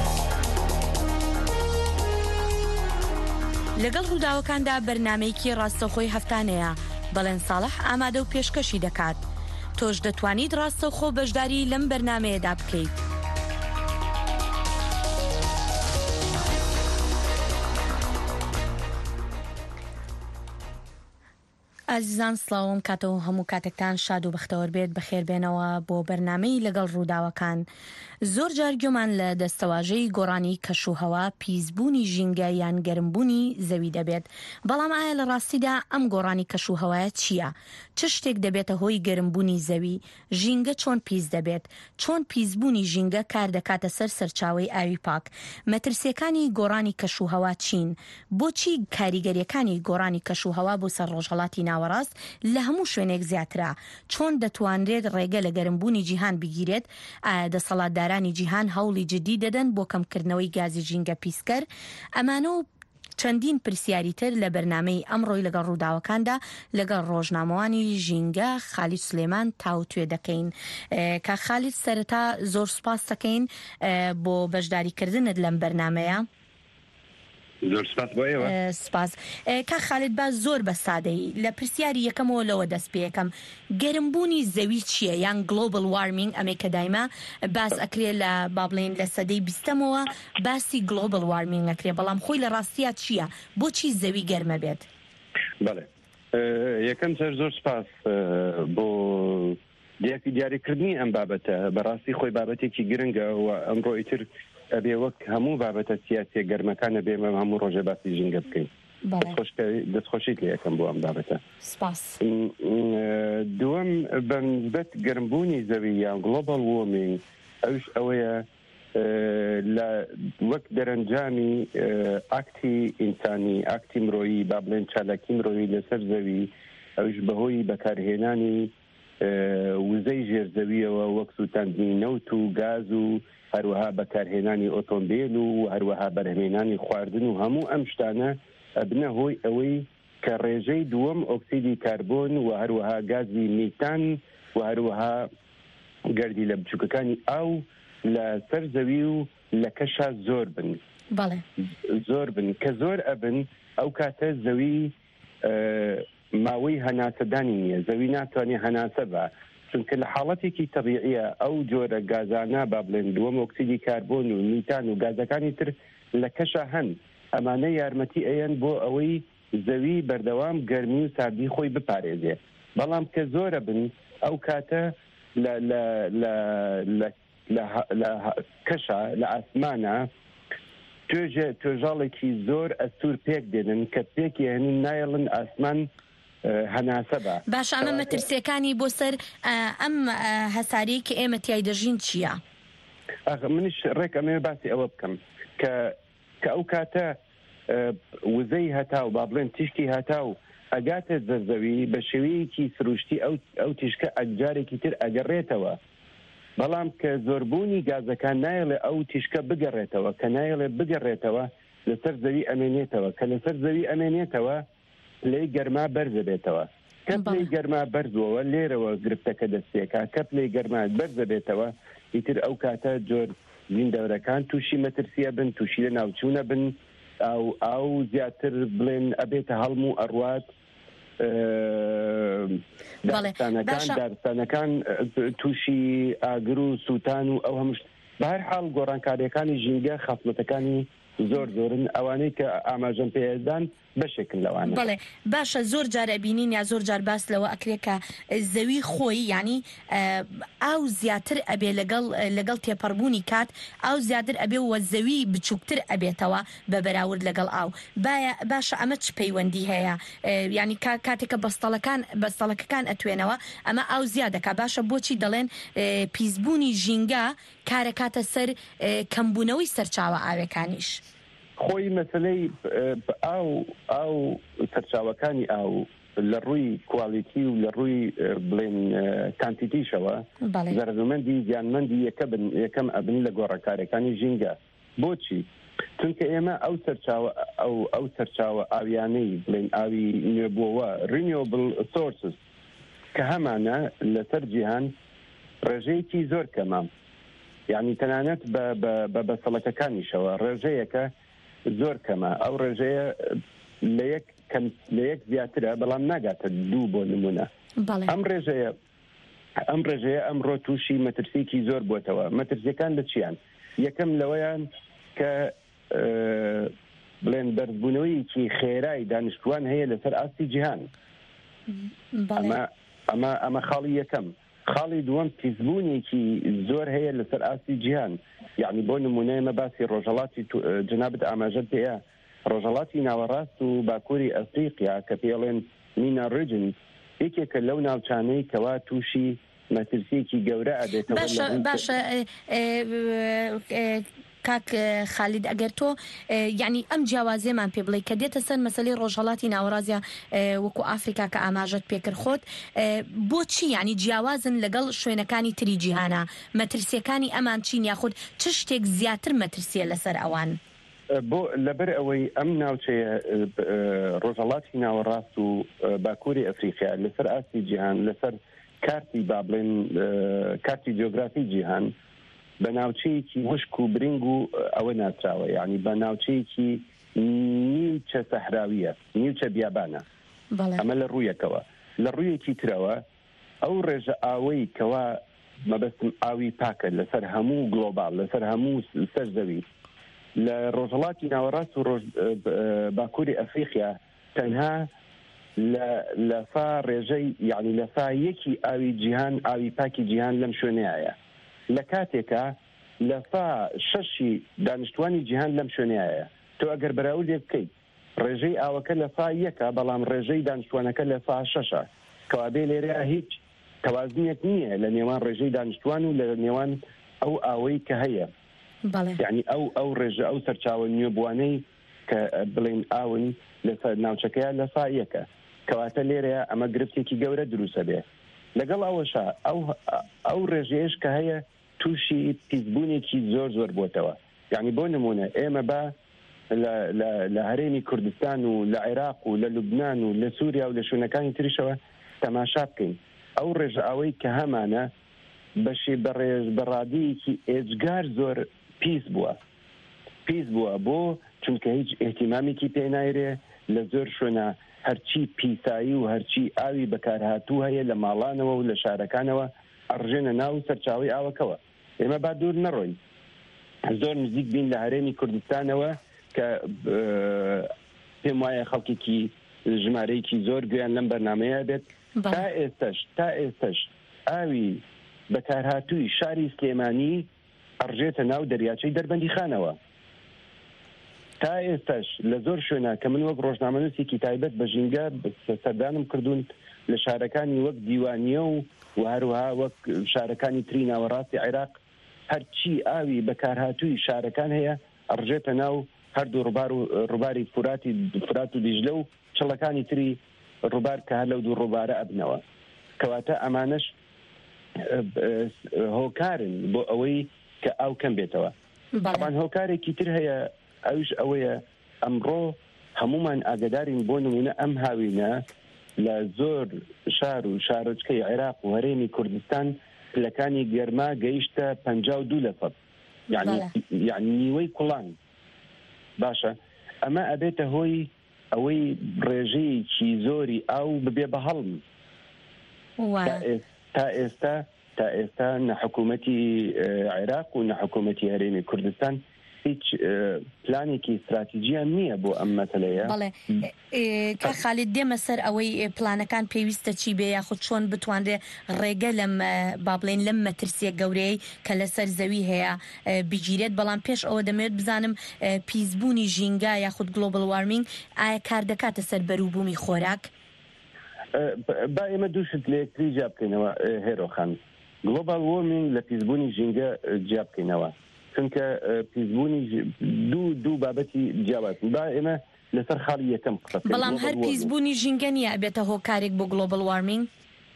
لەگەڵ ڕووداوەکاندا بەرنامەیەکی ڕاستەوخۆی هەفتانەیە، بەڵێن ساڵح ئامادە و پێشکەشی دەکات. تۆش دەتوانیت ڕاستەوخۆ بەشداری لەم بەرنامەیەدا بکەیت. ئازیزان سڵاوم کاتەوە هەموو کاتێکتان شاد و بەختەوەر بێت، بەخێربێنەوە بۆ بەرنامەی لەگەڵ ڕووداوەکان. زۆر جارگومان لە دەستەواژەی گۆڕانی کەشوهەوا پیسبوونی ژینگە یان گەرمبوونی زەوی دەبێت، بەڵام ئایا لە ڕاستیدا ئەم گۆڕانی کەشوهەوایە چییە؟ چ شتێک دەبێتە هۆی گەرمبوونی زەوی؟ ژینگە چۆن پیس دەبێت؟ چۆن پیسبوونی ژینگە کار دەکاتە سەر سەرچاوەی ئاوی پاک؟ مەترسیەکانی گۆڕانی کەشوهەوا چین؟ بۆچی کاریگەریەکانی گۆڕانی کەشوهەوا بۆ سەر ڕۆژهەڵاتی ناوەڕاست لە هەموو شوێنێک زیاترە؟ چۆن دەتوانرێت ڕێگە لە گەرمبوونی جیهان بگیرێت؟ ئایا دەسەڵاتدارانی جیهان هەوڵی جدی دەدەن بۆ کەمکردنەوەی گازی ژینگە پیسکەر؟ ئەمانە و چەندین پرسیاری تر لە بەرنامەی ئەمڕۆی لەگەڵ ڕووداوەکاندا لەگەڵ ڕۆژنامەوانی ژینگە خالید سلێمان تاوتوێ دەکەین. کە خالید سەرەتا زۆر سوپاس دەکەین بۆ بەشداریکردنت لەم بەرنامەیە. زۆر سپاس بۆ ئێوە. سپاس کا خالد باز زۆر بە سادەی لە پرسیاری یەکەمەوە لەوە دەست پێ یەکەم گەرمبوونی زەوی چییە یان گلۆبال وارمینگ ئەمێ کە دایما باس ئەکرێ لە با بڵێن لە سەدەی بیستەمەوە باسی گلۆبال وارمینگ ئەکرێ بەڵام خۆی لە ڕاستیە چییە بۆچی زەوی گەرمە بێت؟ بەڵێ یەکەم جار زۆر سپاس بۆ دیاریکردنی ئەم بابەتە بەڕاستی خۆی بابەتێکی گرنگە و ئەمڕۆ ئیتر ئەبێ وەک هەموو بابەتە سیاسیە گەرمەکانە بێمە هەموو ڕۆژێ باسی ژینگە بکەین دەستخۆشیت لە یەکەم بۆ ئەم بابەتە. سپاس. دووەم بەنسبەت گەرمبوونی زەوی یان گلۆبال وۆرمینگ ئەوش ئەوەیە لە وەک دەرەنجامی ئاکتی ئینسانی ئاکتی مرۆیی با بڵێن چالاکی مرۆیی لەسەر زەوی ئەوش بەهۆی بەکارهێنانی وزەی ژێرزەویەوە وەک سووتاندنی نەوت و گاز و هەروەها بەکارهێنانی ئۆتۆمبیل و هەروەها بەرهێنانی خواردن و هەموو ئەم شتانە ئەبنە هۆی ئەوەی کە ڕێژەی دووەم ئۆکسیدی کاربۆن و هەروەها گازی میتان و هەروەها گەردی لە بچووکەکانی ئاو لە سەر زەوی و لە کەشا زۆر بن. بەڵێ زۆر بن کە زۆر ئەبن ئەو کاتە زەوی ماوەی هەناسەدانی نییە زەوی ناتوانێت هەناسە بە چونکە لە حاڵەتێکی تەبیعیە ئەو جۆرە گازانە با بڵێن دووەم ئۆکسیدی کاربۆن و میتان و گازەکانی تر لە کەشە هەن ئەمانە یارمەتی ئەیەن بۆ ئەوەی زەوی بەردەوام گەرمی و ساردی خۆی بپارێزێ بەڵام کە زۆرە بن ئەو کاتە لە کەشە لە ئاسمانە توێژاڵێکی زۆر ئەستور پێک دێنن کە پێکی هەنین نایڵن ئاسمان هەناسە بە. باش ئەمە مەترسیەکانی بۆ سەر ئەم هەساری کە ئێمە تیای دەژین چییە؟ منیش ڕێک ئەمێ باسی ئەوە بکەم کە ئەو کاتە وزەی هەتاو با بڵێن تیشکی هەتاو ئەگاتە زەرزەوی بە شێوەیەکی سروشتی ئەو تیشکە ئەجارێکی تر ئەگەڕێتەوە بەڵام کە زۆربوونی گازەکان نایڵێ ئەو تیشکە بگەڕێتەوە کە نایڵێ بگەڕێتەوە لەسەر زەوی ئەمێنێتەوە کە لەسەر زەوی ئەمێنێتەوە لێی گەرما بەرزە بێتەوە کە لێی گەرما بەرزەوە لێرەوە گرفتەکە دەستێکا کە لێی گەرما بەرزە بێتەوە ئیتر ئەو کاتە جۆر زیندەورەکان تووشی مەترسیە بن تووشی لە ناوچوونە بن ئەو ئاو زیاتر بڵێن ئەبێتە هەڵم و ئەڕوات دارستانەکان تووشی ئاگر و سووتان و ئەو هەمشت بە هەر حاڵ گۆڕانکاریەکانی ژینگە خەفڵەتەکانی زۆر زۆرن ئەوانەی کە ئاماژەم پێدان بەشێکن لەوانە. بەڵێ باشە زۆر جارە بینین یا زۆر جار باس لەوە ئەکرێ کە زەوی خۆی ینی ئاو زیاتر ئەبێ لەگەڵ لەگەڵ تێپەڕبوونی کات ئاو زیاتر ئەبێ وە زەوی بچووکتر ئەبێتەوە بە بەراورد لەگەڵ ئاو باشە ئەمە چ پەیوەندی هەیە ینی کاتێکە بەستەڵەکان بەستەڵەکەکان ئەتوێنەوە ئەمە ئاو زیادەکە باشە بۆچی دەڵێن پیسبوونی ژینگە کارەکاتە سەر کەمبوونەوەی سەرچاوە ئاوەکانیش. خۆی مەسلەی ئاو ئاو سەرچاوەکانی ئاو لە ڕووی کوالیتی و لە ڕووی بڵێن کانتیتیشەوە زەرمەندی زیانمەندی یەکەم ئەبن لە گۆڕەکارەکانی ژینگە بۆچی چونکە ئێمە ئەو سەرچاوە ئەو ئەو سەرچاوە ئاویانەی بڵێن ئاوی نوێبووەوە renewable sources کە هەمانە لەسەر جیهان ڕێژەیەکی زۆر کەمە یعنی تەنانەت بە بەسەڵەکەکانیشەوە ڕێژەیەکە زۆر کەمە ئەو ڕێژەیە لە یەک زیاترە بەڵام ناگاتە دوو بۆ نمونە ئەم ڕێژەیە ئەم ڕێژەیە ئەمڕۆ تووشی مەترسیکی زۆر بووتەوە مەترسیەکان لە چیان یەکەم لەوەیان کە بڵێن بەرزبوونەوەیکی خێرای دانیشتوان هەیە لەسەر ئاستی جیهان ئەمە ئەمە خاڵی یەکەم خاڵی دووەم پیسبوونێکی زۆر هەیە لەسەر ئاستی جیهان یعنی بۆ نمونەیەمە باسی ڕۆژهەڵاتی جنابەت ئاماژەت پێەیە ڕۆژهەڵاتی ناوەڕاست و باکووری ئەفریقیا کە پێڵێن مینا ڕیجن یەکێکە لەو ناوچانەی کەوا تووشی مەترسیەکی گەورە ئەبێتەوە. باشە کاک خالید ئەگەر تۆ یعنی ئەم جیاوازێمان پێ بڵێ کە دێتە سەر مەسەلەی ڕۆژهەڵاتی ناوەڕازیە وەکو ئافریقا کە ئاماژەت پێکرد خۆت بۆچی ینی جیاوازن لەگەڵ شوێنەکانی تری جیهانە مەترسیەکانی ئەمان چین یاخود چ شتێک زیاتر مەترسیە لەسەر ئەوان؟ بۆ لەبەر ئەوەی ئەم ناوچەیە ڕۆژهەڵاتی ناوەڕاست و باکووری ئەفریقیا لەسەر ئاستی جیهان لەسەر کارتی با بڵێن کارتی جیۆگرافی جیهان بە ناوچەیەکی وشک و برنگ و ئەوە ناچراوە یعنی بە ناوچەیەکی نیوچە سەحراویە نیوچە بیابانە ئەمە لە ڕوویەکەوە لە ڕوویەکی ترەوە ئەو ڕێژە ئاوەی کەوا مەبەستم ئاوی پاکە لەسەر هەموو گلۆبال لەسەر هەموو سەر زەوی لە ڕۆژهڵاتی ناوەڕاست و باکووری ئەفریقیا تەنها لە فا ڕێژەی یعنی لە فا یەکی ئاوی جیهان ئاوی پاکی جیهان لەم شوێنەیە لە کاتێکە لە فا شەشی دانیشتوانی جیهان لەم شوێنەیە تۆ ئەگەر بەراورد لێ بکەیت ڕێژەی ئاوەکە لە فا یەکە بەڵام ڕێژەی دانیشتوانەکە لە فا شەشە کەوابێ لێرە هیچ توازنێک نییە لە نێوان ڕێژەی دانیشتوان و لە نێوان ئەو ئاوەی کە هەیە یعنی ئەو ئەو ڕێژە ئەو سەرچاوە نوێبوانەی کە بڵین ئاون لەسەر ناوچەکەیە لە فا یەکە کەواتە لێرەیە ئەمە گرفتێکی گەورە دروستە بێ لەگەڵ ئەوەشە ئەو ئەو ڕێژەیەش کە هەیە تووشی پیسبوونێکی زۆر زۆر بۆتەوە یعنی بۆ نمونە ئێمە بە لە هەرێمی کوردستان و لە عێراق و لە لوبنان و لە سووریا و لە شوێنەکانی تریشەوە تەماشا بکەین ئەو ڕێژە ئەوەی کە هەمانە بەشی بەڕێژ بەڕادەیەکی ئێجگار زۆر پیس بووە پیس بووە بۆ چونکە هیچ ئێحتیمامێکی پێنایرێ لە زۆر شوێنە هەرچی پیسایی و هەرچی ئاوی بەکارهاتوو هەیە لە ماڵانەوە و لە شارەکانەوە ئەڕژێنە ناو سەرچاوی ئاوەکەوە ئێمە با دوور نەڕۆین زۆر نزیک بین لە هەرێمی کوردستانەوە کە پێم وایە خەڵکێکی ژمارەیەکی زۆر گویان لەم بەرنامەیە بێت تا ئێستش تا ئێستش ئاوی بەکارهاتووی شاری سلێمانی ئەڕژێتە ناو دەریاچەی دەربەندی خانەوە تا ئێستش لە زۆر شوێنە کە من وەک ڕۆژنامەنووسێکی تایبەت بە ژینگە سەردانم کردوون لە شارەکانی وەک دیوانیە و و هەروەها وەک شارەکانی تری ناوەڕاستی عێراق هەرچی ئاوی بەکارهاتووی شارەکان هەیە ئەڕژێتە ناو هەردوو ڕووبار و ڕووباری فوراتی فرات و دیژلە و چڵەکانی تری ڕووبار کە هەر لەو دوو ڕووبارە ئەبنەوە کەواتە ئەمانەش هۆکارن بۆ ئەوەی کە ئاو کەم بێتەوە طبعاً هۆکارێکی تر هەیە ئەوش ئەوەیە ئەمڕۆ هەمومان ئاگدارین بۆ نمونە ئەم هاوینە لە زۆر شار و شارۆچکەی عێراق و هەرێمی کوردستان پلەکانی گەرما گەیشتە پەنجا و دوو لە سەد یعنی نیوەی کوڵان باشە ئەمە ئەبێتە هۆی ئەوەی ڕێژەیەکی زۆری ئاو ببێ بە هەڵم تا ئێستا تا ئێستا نە حکوومەتی عێراق و نە حکوومەتی هەرێمی کوردستان هیچ پلانێکی استراتیجیان نییە بۆ ئەم مەسەلەیە. بەڵێ کە خالید دێمە سەر ئەوەی پلانەکان پێویستە چی بێ یاخود چۆن بتوانرێ ڕێگە لەم با بڵێن لەم مەترسیە گەورەی کە لەسەر زەوی هەیە بگیرێت بەڵام پێش ئەوە دەمێت بزانم پیسبوونی ژینگە یاخود گلۆبال وارمینگ ئایا کار دەکاتە سەر بەرووبوومی خۆراک؟ با ئێمە دووشت لە یەکتری جیا بکەینەوە هێرۆخان گلۆبال وارمینگ لە پیسبوونی ژینگە جیا بکەینەوە چونکە پیسبوونی دوو دوو بابەتی جیاواتن با ئێمە لەسەر خاڵی یەکەم قسە بەڵام هەر پیسبوونی ژینگە نیە ئەبێتە هۆکارێک بۆ گلۆبال وارمینگ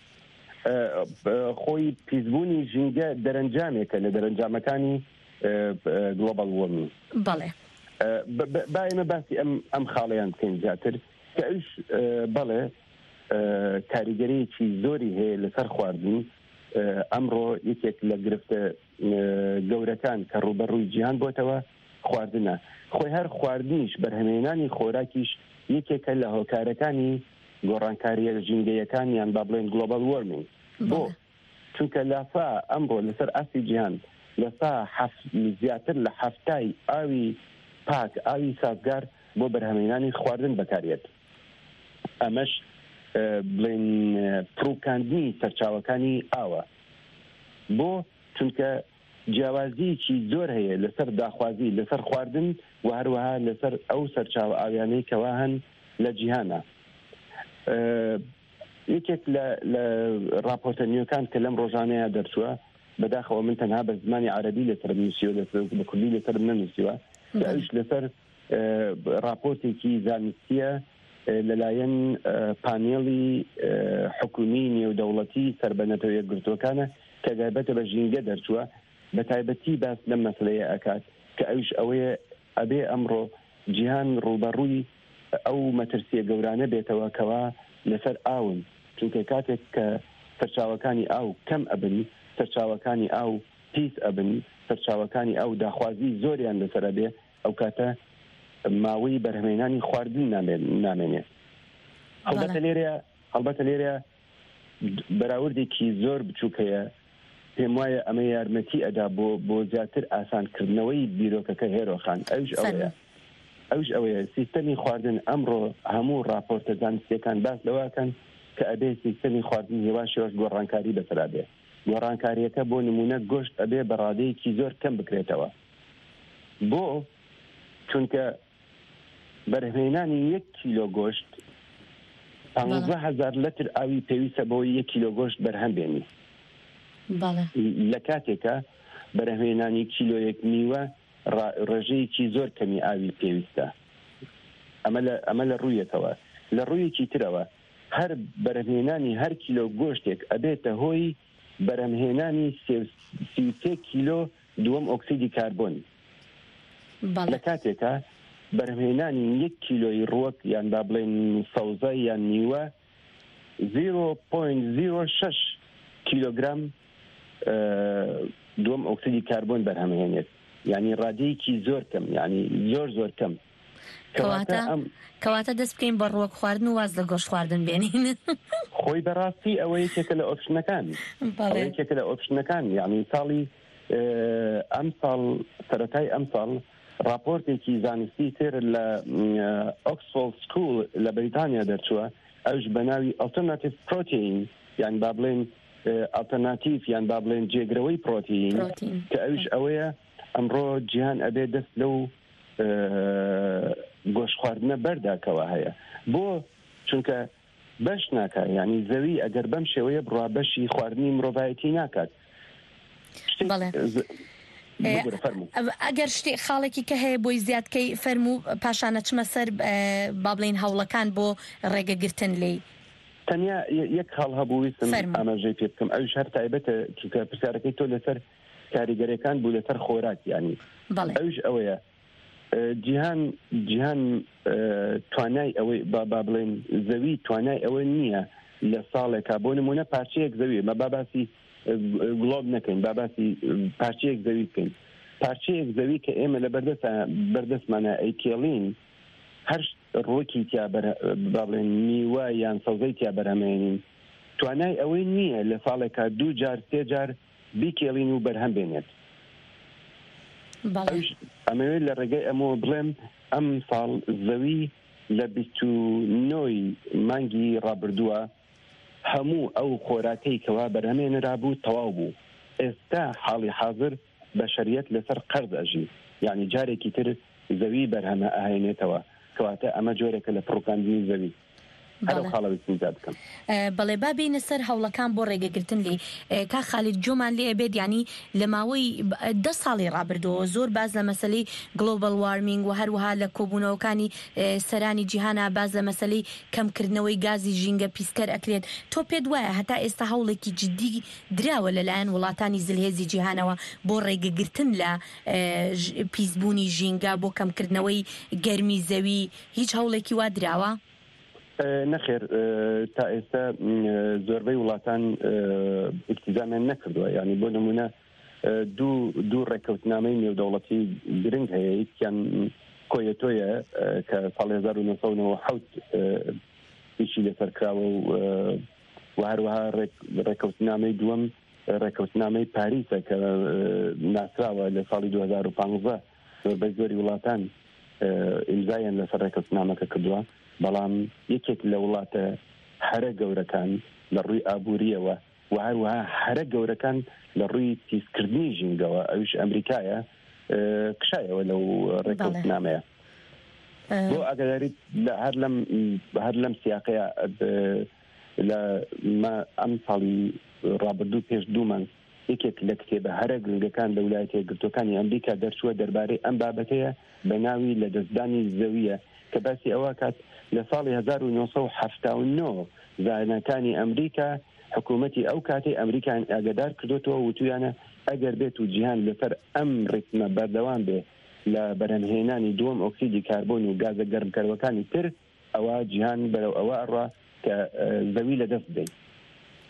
خۆی پیسبوونی ژینگە دەرەنجامێکە لە دەرەنجامەکانی گلۆبال وارمینگ بەڵێ با ئێمە باسی ئەم ئەم خاڵیان بکەین زیاتر کە ئەوش بەڵێ کاریگەریەکی زۆری هەیە لەسەر خواردن ئەمڕۆ یەکێک لە گرفتە گەورەکان کە ڕوبەڕووی جیهان بۆتەوە خواردنە خۆی هەر خواردنیش بەرهەمێنانی خۆراکیش یەکێکە لە هۆکارەکانی گۆڕانکاریە ژینگەیەکانیان با بڵێن گلۆبال وارمینگ بۆ چونکە لافا ئەمڕۆ لەسەر ئاستی جیهان لەسا زیاتر لە هەفتای ئاوی پاک ئاوی سازگار بۆ بەرهەمێنانی خواردن بەکارێت ئەمەش بڵێن پڕووکاندنی سەرچاوەکانی ئاوە بۆ چونکە جیاوازیکی زۆر هەیە لەسەر داخوازی لەسەر خواردن و هەروەها لەسەر ئەو سەرچاوە ئاویانەی کەوا هەن لە جیهانە یەکێک لە راپۆرتە نیوەکان کە لەم ڕۆژانەیە دەرچووە بەداخەوە من تەنها بە زمانی عەرەبی لەسەر نووسیوە بە کوردی لەسەر نەنووسیوە ئەوش لەسەر راپۆرتێکی زانستیە لەلایەن پانێڵی حکومی نێودەوڵەتی سەربەنەتەوە یەکگرتووەکانە کە تایبەتە بە ژینگە دەرچووە بە تایبەتی باس لەم مەسەلەیە ئەکات کە ئەوش ئەوەیە ئەبێ ئەمڕۆ جیهان ڕوبەڕووی ئەو مەترسیە گەورانە بێتەوە کەوا لەسەر ئاون چونکە کاتێک کە سەرچاوەکانی ئاو کەم ئەبن سەرچاوەکانی ئاو پیس ئەبن سەرچاوەکانی ئاو داخوازی زۆریان لەسەر ئەبێ ئەو کاتە ماوەی بەرهەمهێنانی خواردن نامێنێت. هەڵبەتە لێرە هەڵبەتە لێرە بەراوردێکی زۆر بچووکەیە پێم وایە ئەمە یارمەتی ئەدا بۆ بۆ زیاتر ئاسانکردنەوەی بیرۆکەکە هێرۆخان. ئەوش ئەوەیە ئەوش ئەوەیە سیستەمی خواردن ئەمڕۆ هەموو راپۆرتە زانستیەکان باس لەواکەن کە ئەبێ سیستەمی خواردن هێواشەوەش گۆڕانکاری بەسەرا بێ. گۆڕانکاریەکە بۆ نمونە گۆشت ئەبێ بە ڕادەیەکی زۆر کەم بکرێتەوە. بۆ چونکە بەرهەمهێنانی یەک کیلۆ گۆشت پانزە هەزار لەتر ئاوی پێویستە بۆ یەک کیلۆ گۆشت بەرهەم بێنی. لە کاتێکە بەرهەمهێنانی کیلۆیەک میوە ڕێژەیەکی زۆر کەمی ئاوی پێویستە. ئەمە لە ڕوویەکەوە. لە ڕوویەکی ترەوە هەر بەرهەمهێنانی هەر کیلۆ گۆشتێک ئەبێتە هۆی بەرهەمهێنانی سی و سێ کیلۆ دووەم ئۆکسیدی کاربۆن. لە کاتێکە بەرهەمهێنانی یەک کیلۆی ڕووەک یان با بڵێن سەوزە یان نیوە زیرۆ پۆینت زیرۆ شەش کیلۆگرام دووەم ئۆکسیدی کاربۆن بەرهەمهێنێت. یعنی ڕادەیەکی زۆر کەم، یعنی زۆر زۆر کەم. کەواتە دەست بکەین بە ڕووەک خواردن و واز لە گۆشت خواردن بێنین. خۆی بەڕاستی ئەوە یەکێکە لە ئۆپشنەکان یەکێکە لە ئۆپشنەکان. یعنی ساڵی ئەم ساڵ سەرەتای ئەم ساڵ راپۆرتێکی زانستی تر لە ئۆکسفۆرد سکوول لە بریتانیا دەرچووە، ئەوش بە ناوی ئالتەرناتیڤ پرۆتین، یان با بڵێن ئالتەرناتیڤ یان با بڵێن جێگرەوەی پرۆتین، کە ئەوش ئەوەیە ئەمڕۆ جیهان ئەبێ دەست لەو گۆشت خواردنە بەرداکەوە هەیە. بۆ چونکە بەش ناکات، یعنی زەوی ئەگەر بەم شێوەیە بڕوا بەشی خواردنی مرۆڤایەتی ناکات. ئەگەر شتێ خاڵێکی کە هەیە بۆی زیادکەی فەرموو پاشانە چمە سەر با بڵێن هەوڵەکان بۆ ڕێگەگرتن لێی. تەنیا یەک خاڵ هەبوویستم ئاماژەی پێ بکەم، ئەوش هەر تایبەتە چونکە پرسیارەکەی تۆ لەسەر کاریگەرەکان بوو لەسەر خۆراک. یعنی ئەوش ئەوەیە جیهان جیهان توانای ئەوەی با بڵێن زەوی توانای ئەوە نییە لە ساڵێکا بۆ نمونە پارچەیەک زەوی مە باباسی گڵۆب نەکەین، باباسی پارچەیەک زەوی بکەین. پارچەیەک زەوی کە ئێمە لە بەردەستمانە ئەیکێڵین هەر ڕۆکی تیا با بڵێن میوە یان سەوزەی تیا بەرهەمهێنین، توانای ئەوەی نییە لە ساڵێکا دوو جار سێ جار بیکێڵین و بەرهەم بێنێت. ئەمەوێت لە ڕێگەی ئەمەوە بڵێم ئەم ساڵ زەوی لە بیست و نۆی مانگی ڕابردووە هەموو ئەو خۆراکەی کەوا بەرهەمێنرا بوو تەواو بوو. ئێستا حاڵی حاضر بەشەریەت لەسەر قەرز ئەژی، یعنی جارێکی تر زەوی بەرهەمە ئاهێنێتەوە، کەواتە ئەمە جۆرێکە لە پڕۆکاندنی زەوی. بەڵێ با بینە سەر هەوڵەکان بۆ ڕێگەگرتن لێ. کا خالید جۆمان لێ ئەبێت، ینی لە ماوەی دە ساڵی ڕابردەوە زۆر باز لە مەسەلەی گلۆبال وارمینگ و هەروەها لە کۆبوونەوەکانی سەرانی جیهانە باز لە مەسەلەی کەمکردنەوەی گازی ژینگە پیسکەر ئەکرێت. تۆ پێت وایە هەتا ئێستا هەوڵێکی جدی دراوە لەلایەن وڵاتانی زلهێزی جیهانەوە بۆ ڕێگەگرتن لە پیسبوونی ژینگە بۆ کەمکردنەوەی گەرمی زەوی؟ هیچ هەوڵێکی وا دراوە؟ نەخێر، تا ئێستا زۆربەی وڵاتان ئیکتیزامیان نەکردووە. یعنی بۆ نمونە دوو دوو ڕێکەوتنامەی نێودەوڵەتی گرنگ هەیە. یەکیان کۆیەتۆیە کە ساڵی هەزار و نۆ سەد و نۆ و حەوت هیچی لەسەر کراوە و هەروەها ڕێکەوتنامەی دووەم ڕێکەوتنامەی پاریسە کە ناسراوە لە ساڵی دوو هەزار و پانزە. زۆربەی زۆری وڵاتان ئیمزایان لەسەر ڕێکەوتنامەکە کردووە، بەڵام یەکێک لە وڵاتە هەرە گەورەکان لە ڕووی ئابووریەوە و هەروەها هەرە گەورەکان لە ڕووی پیسکردنی ژینگەوە، ئەوش ئەمریکایە، کشایەوە لەو ڕێکەوتنامەیە. بۆ ئەگەداریت هەر لەم سیاقەیە لە ئەم ساڵی ڕابردوو پێش دوو مانگ یەکێک لە کتێبە هەرە گرنگەکان لە ویلایەتە یەکگرتووەکانی ئەمریکا دەرچووە دەربارەی ئەم بابەتەیە بە ناوی لە دەستدانی زەویە کە باسی ئەوە کات لە ساڵی هەزار و نۆ سەد و حەفتا و نۆ زانەکانی ئەمریکا حکوومەتی ئەو کاتەی ئەمریکان ئاگادار کردوتەوە وتویانە ئەگەر بێت و جیهان لەسەر ئەم ڕێکمە بەردەوام بێ لە بەرهەمهێنانی دووەم ئۆکسیدی کاربۆن و گازە گەرمکەروەکانی تر، ئەوە جیهان بەرەو ئەوە ئەڕوا کە زەوی لە دەست بدەین.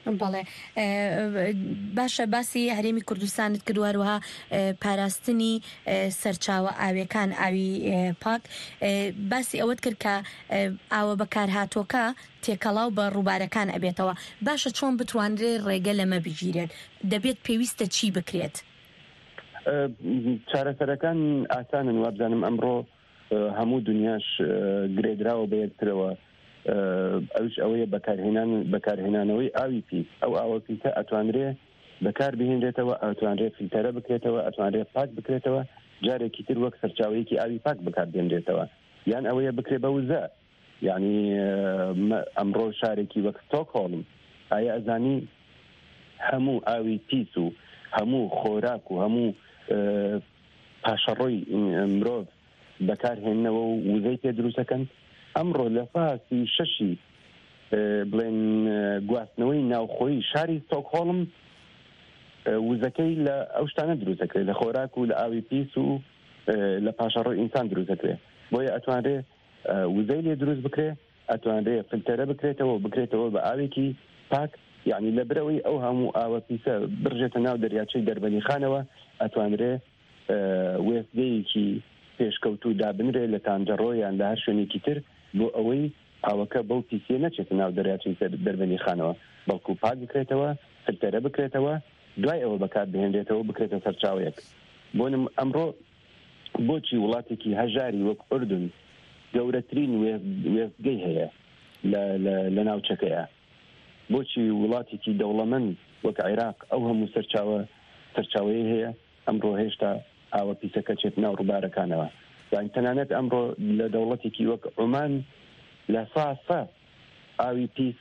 بەڵێ باشە باسی هەرێمی کوردستانت کردووەروەها پاراستنی سەرچاوە ئاویەکان ئاوی پاک باسی ئەوەت کرد کە ئاوە بەکارهاتۆکە تێکەڵاو بە ڕووبارەکان ئەبێتەوە باشە چۆن بتوانرێت ڕێگە لەمە بگیرێت دەبێت پێویستە چی بکرێت؟ چارەسەرەکان ئاسانن وابزانم ئەمڕۆ هەموو دنیاش گرێدراوە بە یەکترەوە ئەوش ئەوەیە بەکارهێنان بەکارهێنانەوەی ئاوی پیس ئەو ئاوە پیسە ئەتوانرێ بەکار بهێنرێتەوە ئەتوانرێت فیلتەرە بکرێتەوە ئەتوانرێت پاک بکرێتەوە جارێکی تر وەک سەرچاوەیەکی ئاوی پاک بەکاربێنرێتەوە یان ئەوەیە بکرێ بە وزە یعنی ئەمڕۆ شارێکی وەک ستۆکهۆڵم ئایا ئەزانی هەموو ئاوی پیس و هەموو خۆراک و هەموو پاشەڕۆی مرۆڤ بەکارهێننەوە و وزەی پێ دروستەکەن ئەمڕۆ لە فاسی شەشی بڵێن گواستنەوەی ناوخۆی شاری ستۆکهۆڵم وزەکەی لە ئەو شتانە دروست دەکرێت لە خۆراک و لە ئاوی پیس و لە پاشەڕۆی ئینسان دروست دەکرێت بۆیە ئەتوانرێ وزەی لێ دروست بکرێت ئەتوانرێ فلتەرە بکرێتەوە بکرێتەوە بە ئاوێکی پاک یعنی لە برەوەی ئەو هەموو ئاوە پیسە برژێتە ناو دەریاچەی دەربەنی خانەوە ئەتوانرێ وێستگەیەکی پێشکەوتو دابنرێ لە تانجەڕۆ یان لە هەر شوێنێکی تر بۆ ئەوەی ئاوەکە بەو پیسێ نەچێتە ناو دەریاچەی دەربەنی خانەوە بەڵکو پاک بکرێتەوە فلتەرە بکرێتەوە دوای ئەوە بەکار بهێنرێتەوە بکرێتە سەرچاوەیەک بۆنم ئەمڕۆ بۆچی وڵاتێکی هەژاری وەک ئوردن گەورەترین وێستگەی هەیە لە ناوچەکەیە بۆچی وڵاتێکی دەوڵەمەند وەک عێراق ئەو هەموو سەرچاوە سەرچاوەیە هەیە ئەمڕۆ هێشتا ئاوە پیسەکە چێت ناو ڕووبارەکانەوە یان تەنانەت ئەمڕۆ لە دەوڵەتێکی وەک عومان لە ساسە ئاوی پیس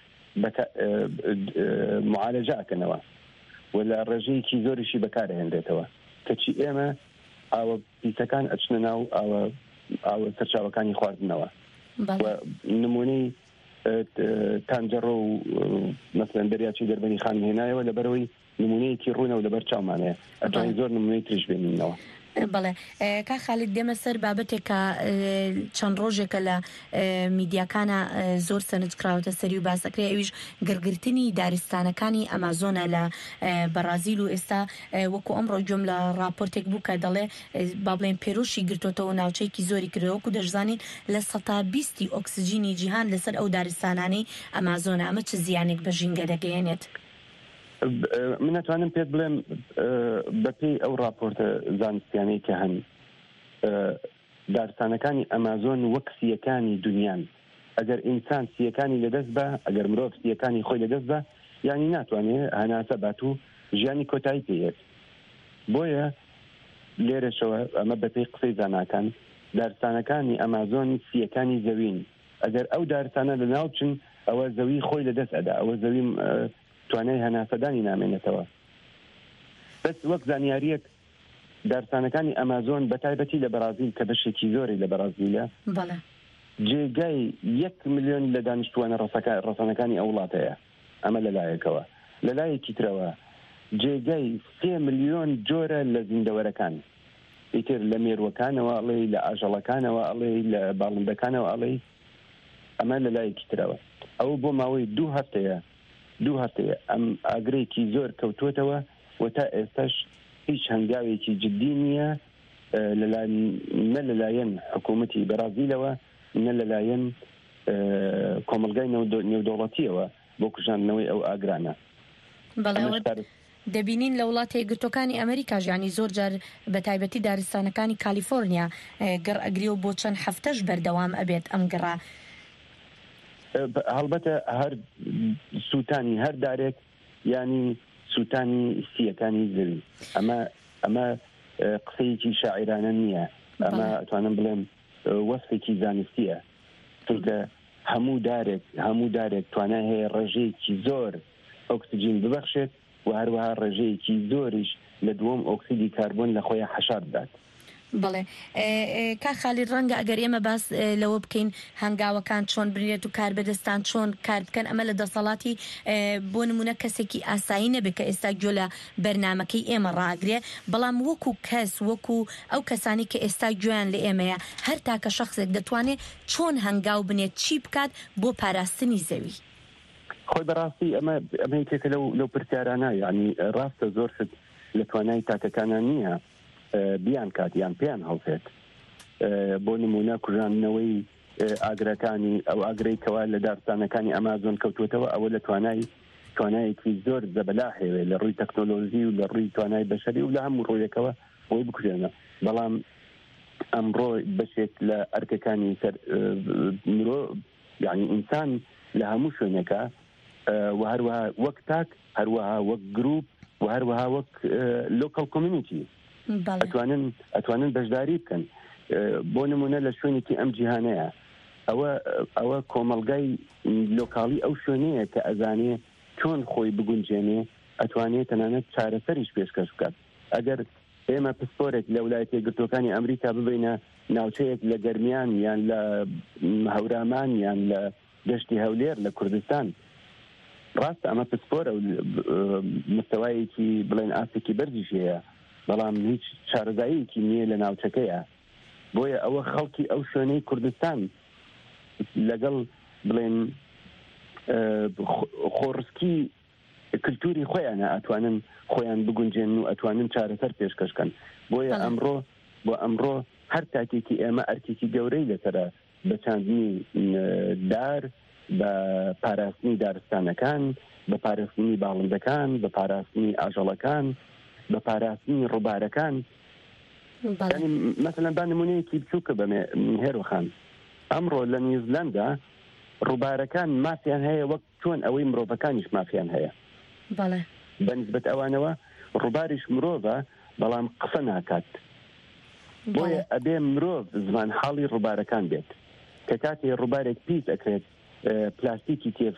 معالەجە ئەکەنەوە و لە ڕێژەیەکی زۆریشی بەکارهێنرێتەوە کەچی ئێمە ئاوە پیسەکان ئەچنە ناو ئاوە ئاوە سەرچاوەکانی خواردنەوە نمونەی تانجەڕۆ و مەسەلەن دەریاچەی دەربەنی خان هێنایەوە لەبەرەوەی نمونەیەکی ڕوونە و لەبەر چاومانەیە ئەتوانین زۆر نمونەی تریش بێنینەوە بەڵێ کا خالید دێمە سەر بابەتێکە چەند ڕۆژێکە لە میدیاکانە زۆر سەرنجکراوەتە سەری و باسەکرێ ئەویش گرگرتنی دارستانەکانی ئەمازۆنە لە بەرازیل و ئێستا وەکو ئەمڕۆ گوێم لە راپۆرتێک بوو کە دەڵێ با بڵێن پێرۆشی گرتوتەوە ناوچەیەکی زۆری کردەوەکو دەشزانین لە سەتا بیستی ئۆکسجینی جیهان لەسەر ئەو دارستانانەی ئەمازۆنە ئەمە چ زیانێک بە ژینگە دەگەیەنێت؟ من ناتوانم پێت بڵێم بەپێی ئەو راپۆرتە زانستیانەی کە هەن دارستانەکانی ئەمازۆن وەک سیەکانی دنیان ئەگەر ئینسان سیەکانی لەدەست بە ئەگەر مرۆڤ سیەکانی خۆی لەدەست بە یانی ناتوانێت هەناسە بات و ژیانی کۆتایی پێیت بۆیە لێرەشەوە ئەمە بەپێی قسەی زاناکان دارستانەکانی ئەمازۆن سیەکانی زەوین ئەگەر ئەو دارستانە لە ناو بچن ئەوە زەوی خۆی لەدەست ئەدا ئەوە زەوی توانای هەناسەدانی نامێنێتەوە بەس وەک زانیاریەک دارستانەکانی ئەمازۆن بە تایبەتی لە بەرازیل کە بەشێکی زۆری لە بەرازیلە جێگای یەک ملیۆن لە دانیشتوانە ڕەسانەکانی ئەو وڵاتەیە ئەمە لەلایەکەوە لەلایەکی ترەوە جێگای سێ ملیۆن جۆرە لە زیندەوەرەکان ئیتر لە مێرووەکانەوە ئەڵێ لە ئاژەڵەکانەوە ئەڵێ لە باڵندەکانەوە ئەڵێ ئەمە لەلایەکی ترەوە ئەو بۆ ماوەی دوو هەفتەیە دوو هەفتەیە ئەم ئاگرێکی زۆر کەوتوتەوە و تا ئێستاش هیچ هەنگاوێکی جددی نییە نە لەلایەن حکوومەتی بەرازیلەوە نە لەلایەن کۆمەلگای نێودەوڵەتیەوە بۆ کوژاندنەوەی ئەو ئاگرانە دەبینین لە وڵاتی گرتوەکانی ئەمریکا ژیانی زۆر جار بە تایبەتی دارستانەکانی کالیفۆرنیا گەڕ ئەگری و بۆ چەند هەفتەش بەردەوام ئەبێت ئەم گەڕا هەڵبەتە هەر سووتانی هەر دارێک ینی سووتانی سیەکانی زەوی ئەمە ئەمە قسەیەکی شاعیرانە نییە ئەمە ئەتوانم بڵێم وەسفێکی زانستیە چونکە هەموو دارێک هەموو دارێک توانای هەیە ڕێژەیەکی زۆر ئۆکسجین ببەخشێت و هەروەها ڕێژەیەکی زۆریش لە دووەم ئۆکسیدی کاربۆن لە خۆیان حەشار بدات بڵێ کا خالی ڕەنگە ئەگەر ئێمە باس لەوە بکەین هەنگاوەکان چۆن بنێت و کاربەدەستان چۆن کار بکەن ئەمە لە دەسەڵاتی بۆ نمونە کەسێکی ئاسایی نەبێت کە ئێستا گوێ لە بەرنامەکەی ئێمە ڕاگرێ بەڵام وەکو کەس وەکو ئەو کەسانی کە ئێستا گوێیان لە ئێمەیە هەر تاکە شخصێک دەتوانێت چۆن هەنگاو بنێت چی بکات بۆ پاراستنی زەوی خۆی بەڕاستی ئەمە ئەمەیەکێکە لەو لەو پرسیارانە یعنی ڕاستە زۆر شت لە توانای تاکەکانان نییە بیان کات یان پێیان هەڵسێت بۆ نمونە کوژانەوەی ئاگرەکانی ئەو ئاگرەیەکەوە لە دارستانەکانی ئەمازۆن کەوتوتەوە ئەوە لە توانای توانایەکی زۆر زەبەلا هەیە لە ڕووی تەکنۆلۆژی و لە ڕووی توانای بەشەری و لە هەموو ڕۆیەکەوە بۆی بکوژێنە بەڵام ئەمڕۆ بەشێک لە ئەرکەکانی سەر مرۆ یعنی ئینسان لە هەموو شوێنەکە و هەروەها وەک تاک هەروەها وەک گروپ و هەروەها وەک لۆکەڵ کۆمیونیتی ئەتوانن ئەتوانن بەشداری بکەن بۆ نمونە لە شوێنێکی ئەم جیهانەیە ئەوە ئەوە کۆمەلگای لۆکاڵی ئەو شوێنەیە کە ئەزانێ چۆن خۆی بگونجێنێ ئەتوانێت تەنانەت چارەسەریش پێشکەش بکات ئەگەر ئێمە پسپۆرێک لە ویلایەتە یەکگرتووەکانی ئەمریکا ببینە ناوچەیەک لە گەرمیان یان لە هەورامان یان لە دەشتی هەولێر لە کوردستان ڕاستە ئەمە پسپۆرە و مستەوایەکی بڵێن ئاسێکی بەرزیش هەیە بەڵام هیچ شارەزاییەکی نییە لە ناوچەکەیە بۆیە ئەوە خەڵکی ئەو شوێنەی کوردستان لەگەڵ بڵێن خۆڕسکی کللتوری خۆیانە ئەتوانن خۆیان بگونجێن و ئەتوانن چارەسەر پێشکەشکەن بۆیە ئەمڕۆ بۆ ئەمڕۆ هەر تاکێکی ئێمە ئەرکێکی گەورەی لەسەرە بە چاندنی دار بە پاراستنی دارستانەکان بە پاراستنی باڵندەکان بە پاراستنی ئاژەڵەکان بە پاراستنی ڕووبارەکان مەسەلەن با نمونەیەکی بچووکە بە هێرۆخان ئەمڕۆ لە نیوزیلاندا ڕووبارەکان مافیان هەیە وەک چۆن ئەوەی مرۆڤەکانیش مافیان هەیە بەنسبەت ئەوانەوە ڕووباریش مرۆڤە بەڵام قسە ناکات بۆیە ئەبێ مرۆڤ زمان حاڵی ڕووبارەکان بێت کە کاتێ ڕووبارێک پیس ئەکرێت پلاستیکی تێ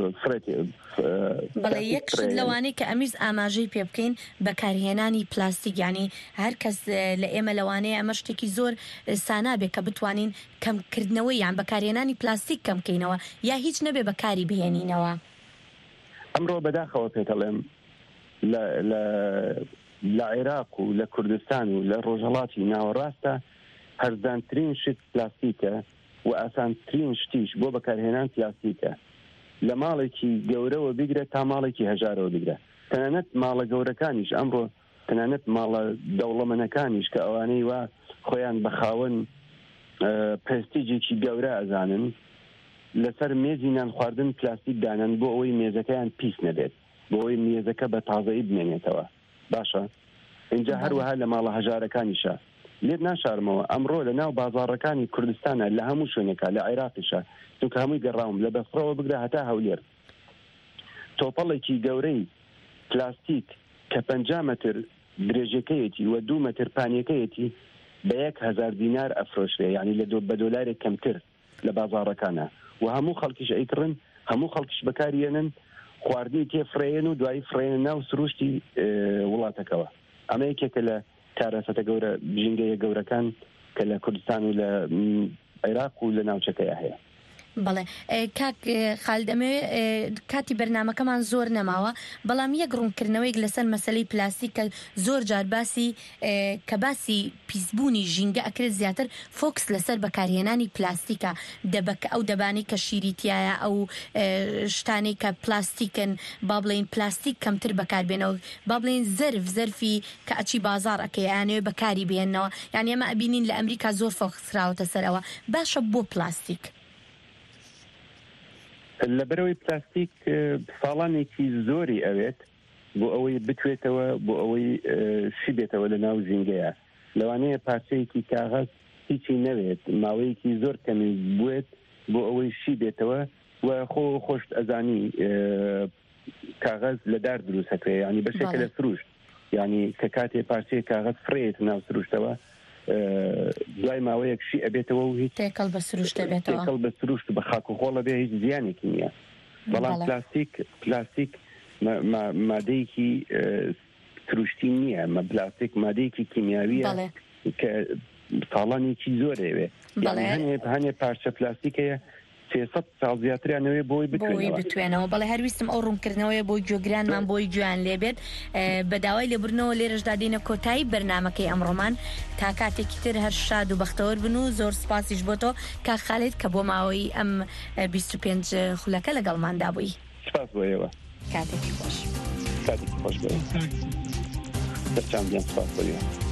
بەڵێ یەک شت لەوانەیە کە ئەمیز ئاماژەی پێ بکەین بەکارهێنانی پلاستیک یعنی هەر کەس لە ئێمە لەوانەیە ئەمە شتێکی زۆر سانابێت کە بتوانین کەمکردنەوەی یان بەکارهێنانی پلاستیک کەم بکەینەوە یا هیچ نەبێ بەکاری بهێنینەوە ئەمڕۆ بەداخەوە پێتەڵێم لە عێراق و لە کوردستان و لە ڕۆژهەڵاتی ناوەڕاستە هەرزانترین شت پلاستیکە و ئاسانترین شتیش بۆ بەکارهێنان پلاستیکە لە ماڵێکی گەورەوە بگرە تا ماڵێکی هەژارەوە بگرە تەنانەت ماڵە گەورەکانیش ئەمڕۆ تەنانەت ماڵە دەوڵەمەنەکانیش کە ئەوانەی وا خۆیان بەخاون پرستیجێکی گەورە ئەزانن لەسەر مێزی نان خواردن پلاستیک دانن بۆ ئەوەی مێزەکەیان پیس نەبێت بۆ ئەوەی مێزەکە بە تازایی بمێنێتەوە باشە اینجا هەروەها لە ماڵە هەژارەکانیشە لێت ناشارمەوە ئەمڕۆ لە ناو بازاڕەکانی کوردستانە لە هەموو شوێنێکە لە عێراقیشە چونکە هەمووی گەڕاوم لە بەفرەوە بگرە هەتا هەولێر تۆپەڵێکی گەورەی پلاستیک کە پەنجا مەتر درێژەکەیەتی و دوو مەتر پانیەکەیەتی بە یەک هەزار دینار ئەفرۆشرێ یعنی لە بە دۆلارێک کەمتر لە بازاڕەکانە و هەموو خەڵکیش ئەیکڕن هەموو خەڵکیش بەکارێنن خواردنی تێ فرێن و دوایی فرێنە ناو سروشتی وڵاتەکەەوە ئەمە یەکێکە لە کارەسەتە گەورە بژینگەیە گەورەکان کە لە کوردستان و لە عێراق و لە ناوچەکەیە هەیە بەڵێ کاک خالدەمێ کاتی بەرنامەکەمان زۆر نەماوە بەڵام یەک ڕوونکردنەوەیک لەسەر مەسەلەی پلاستیک کە زۆر جار باسی کە باسی پیسبوونی ژینگە ئەکرێت زیاتر فۆکس لەسەر بەکارهێنانی پلاستیکە دەبکە ئەو دەبانی کە شیریتیایە ئەو شتانەی کە پلاستیکن با بڵێن پلاستیک کەمتر بەکاربێنەوە با بڵێن زەرف زەرفی کە ئەچی بازار ئەکەی یانەوێ بەکاری بێنەوە یعنی ئێمە ئەبینین لە ئەمریکا زۆر فۆکسراوەتە سەرەوە باشە بۆ پلاستیک لە بەرەوەی پلاستیک ساڵانێکی زۆری ئەوێت بۆ ئەوەی بتوێتەوە بۆ ئەوەی شی بێتەوە لە ناو زینگەیە لەوانەیە پارچەیەکی کاغەز هیچی نەوێت ماوەیەکی زۆر کەمی بوێت بۆ ئەوەی شی بێتەوە و خۆ خۆشت ئەزانی کاغەز لە دار دروستەکرێ ینی بەشێکە لە سروشت ینی کە کاتێ پارچەیە کاغەز فرێت ناو سروشتەوە دوای ماوەیەک شی ئەبێتەوە و هیچ تێکەڵ بە سروشت دەبێتەوە تێکەڵ بە سروشت بە خاک و خۆڵە بێ هیچ زیانێکی نییە بەڵام پلاستیک پلاستیک مادەیەکی سروشتی نییە مە پلاستیک مادەیەکی کیمیاویە کە ساڵانێکی زۆرەوێ هەنێ پارچە پلاستیکەیە سێسەد ساڵ زیاتریانەوەی بۆی بتوێنەوە بەڵێ هەرویستم ئەو ڕوونکردنەوەی بۆی جۆگرانمان بۆی گویان لێبێت بە داوای لێبوورنەوە لێرەشدا دێنە کۆتایی بەرنامەکەی ئەمڕۆمان تا کاتێکی تر هەر شاد و بەختەوەر بن و زۆر سپاسیش بۆ تۆ کاک خالید کە بۆ ماوەی ئەم بیست و پێنج خولەکە لەگەڵماندا بووی سپاس بۆ ئێوە کاتێکی خۆش کاتێکی خۆش بێ دەستان بیان سپاس بۆ ئێوە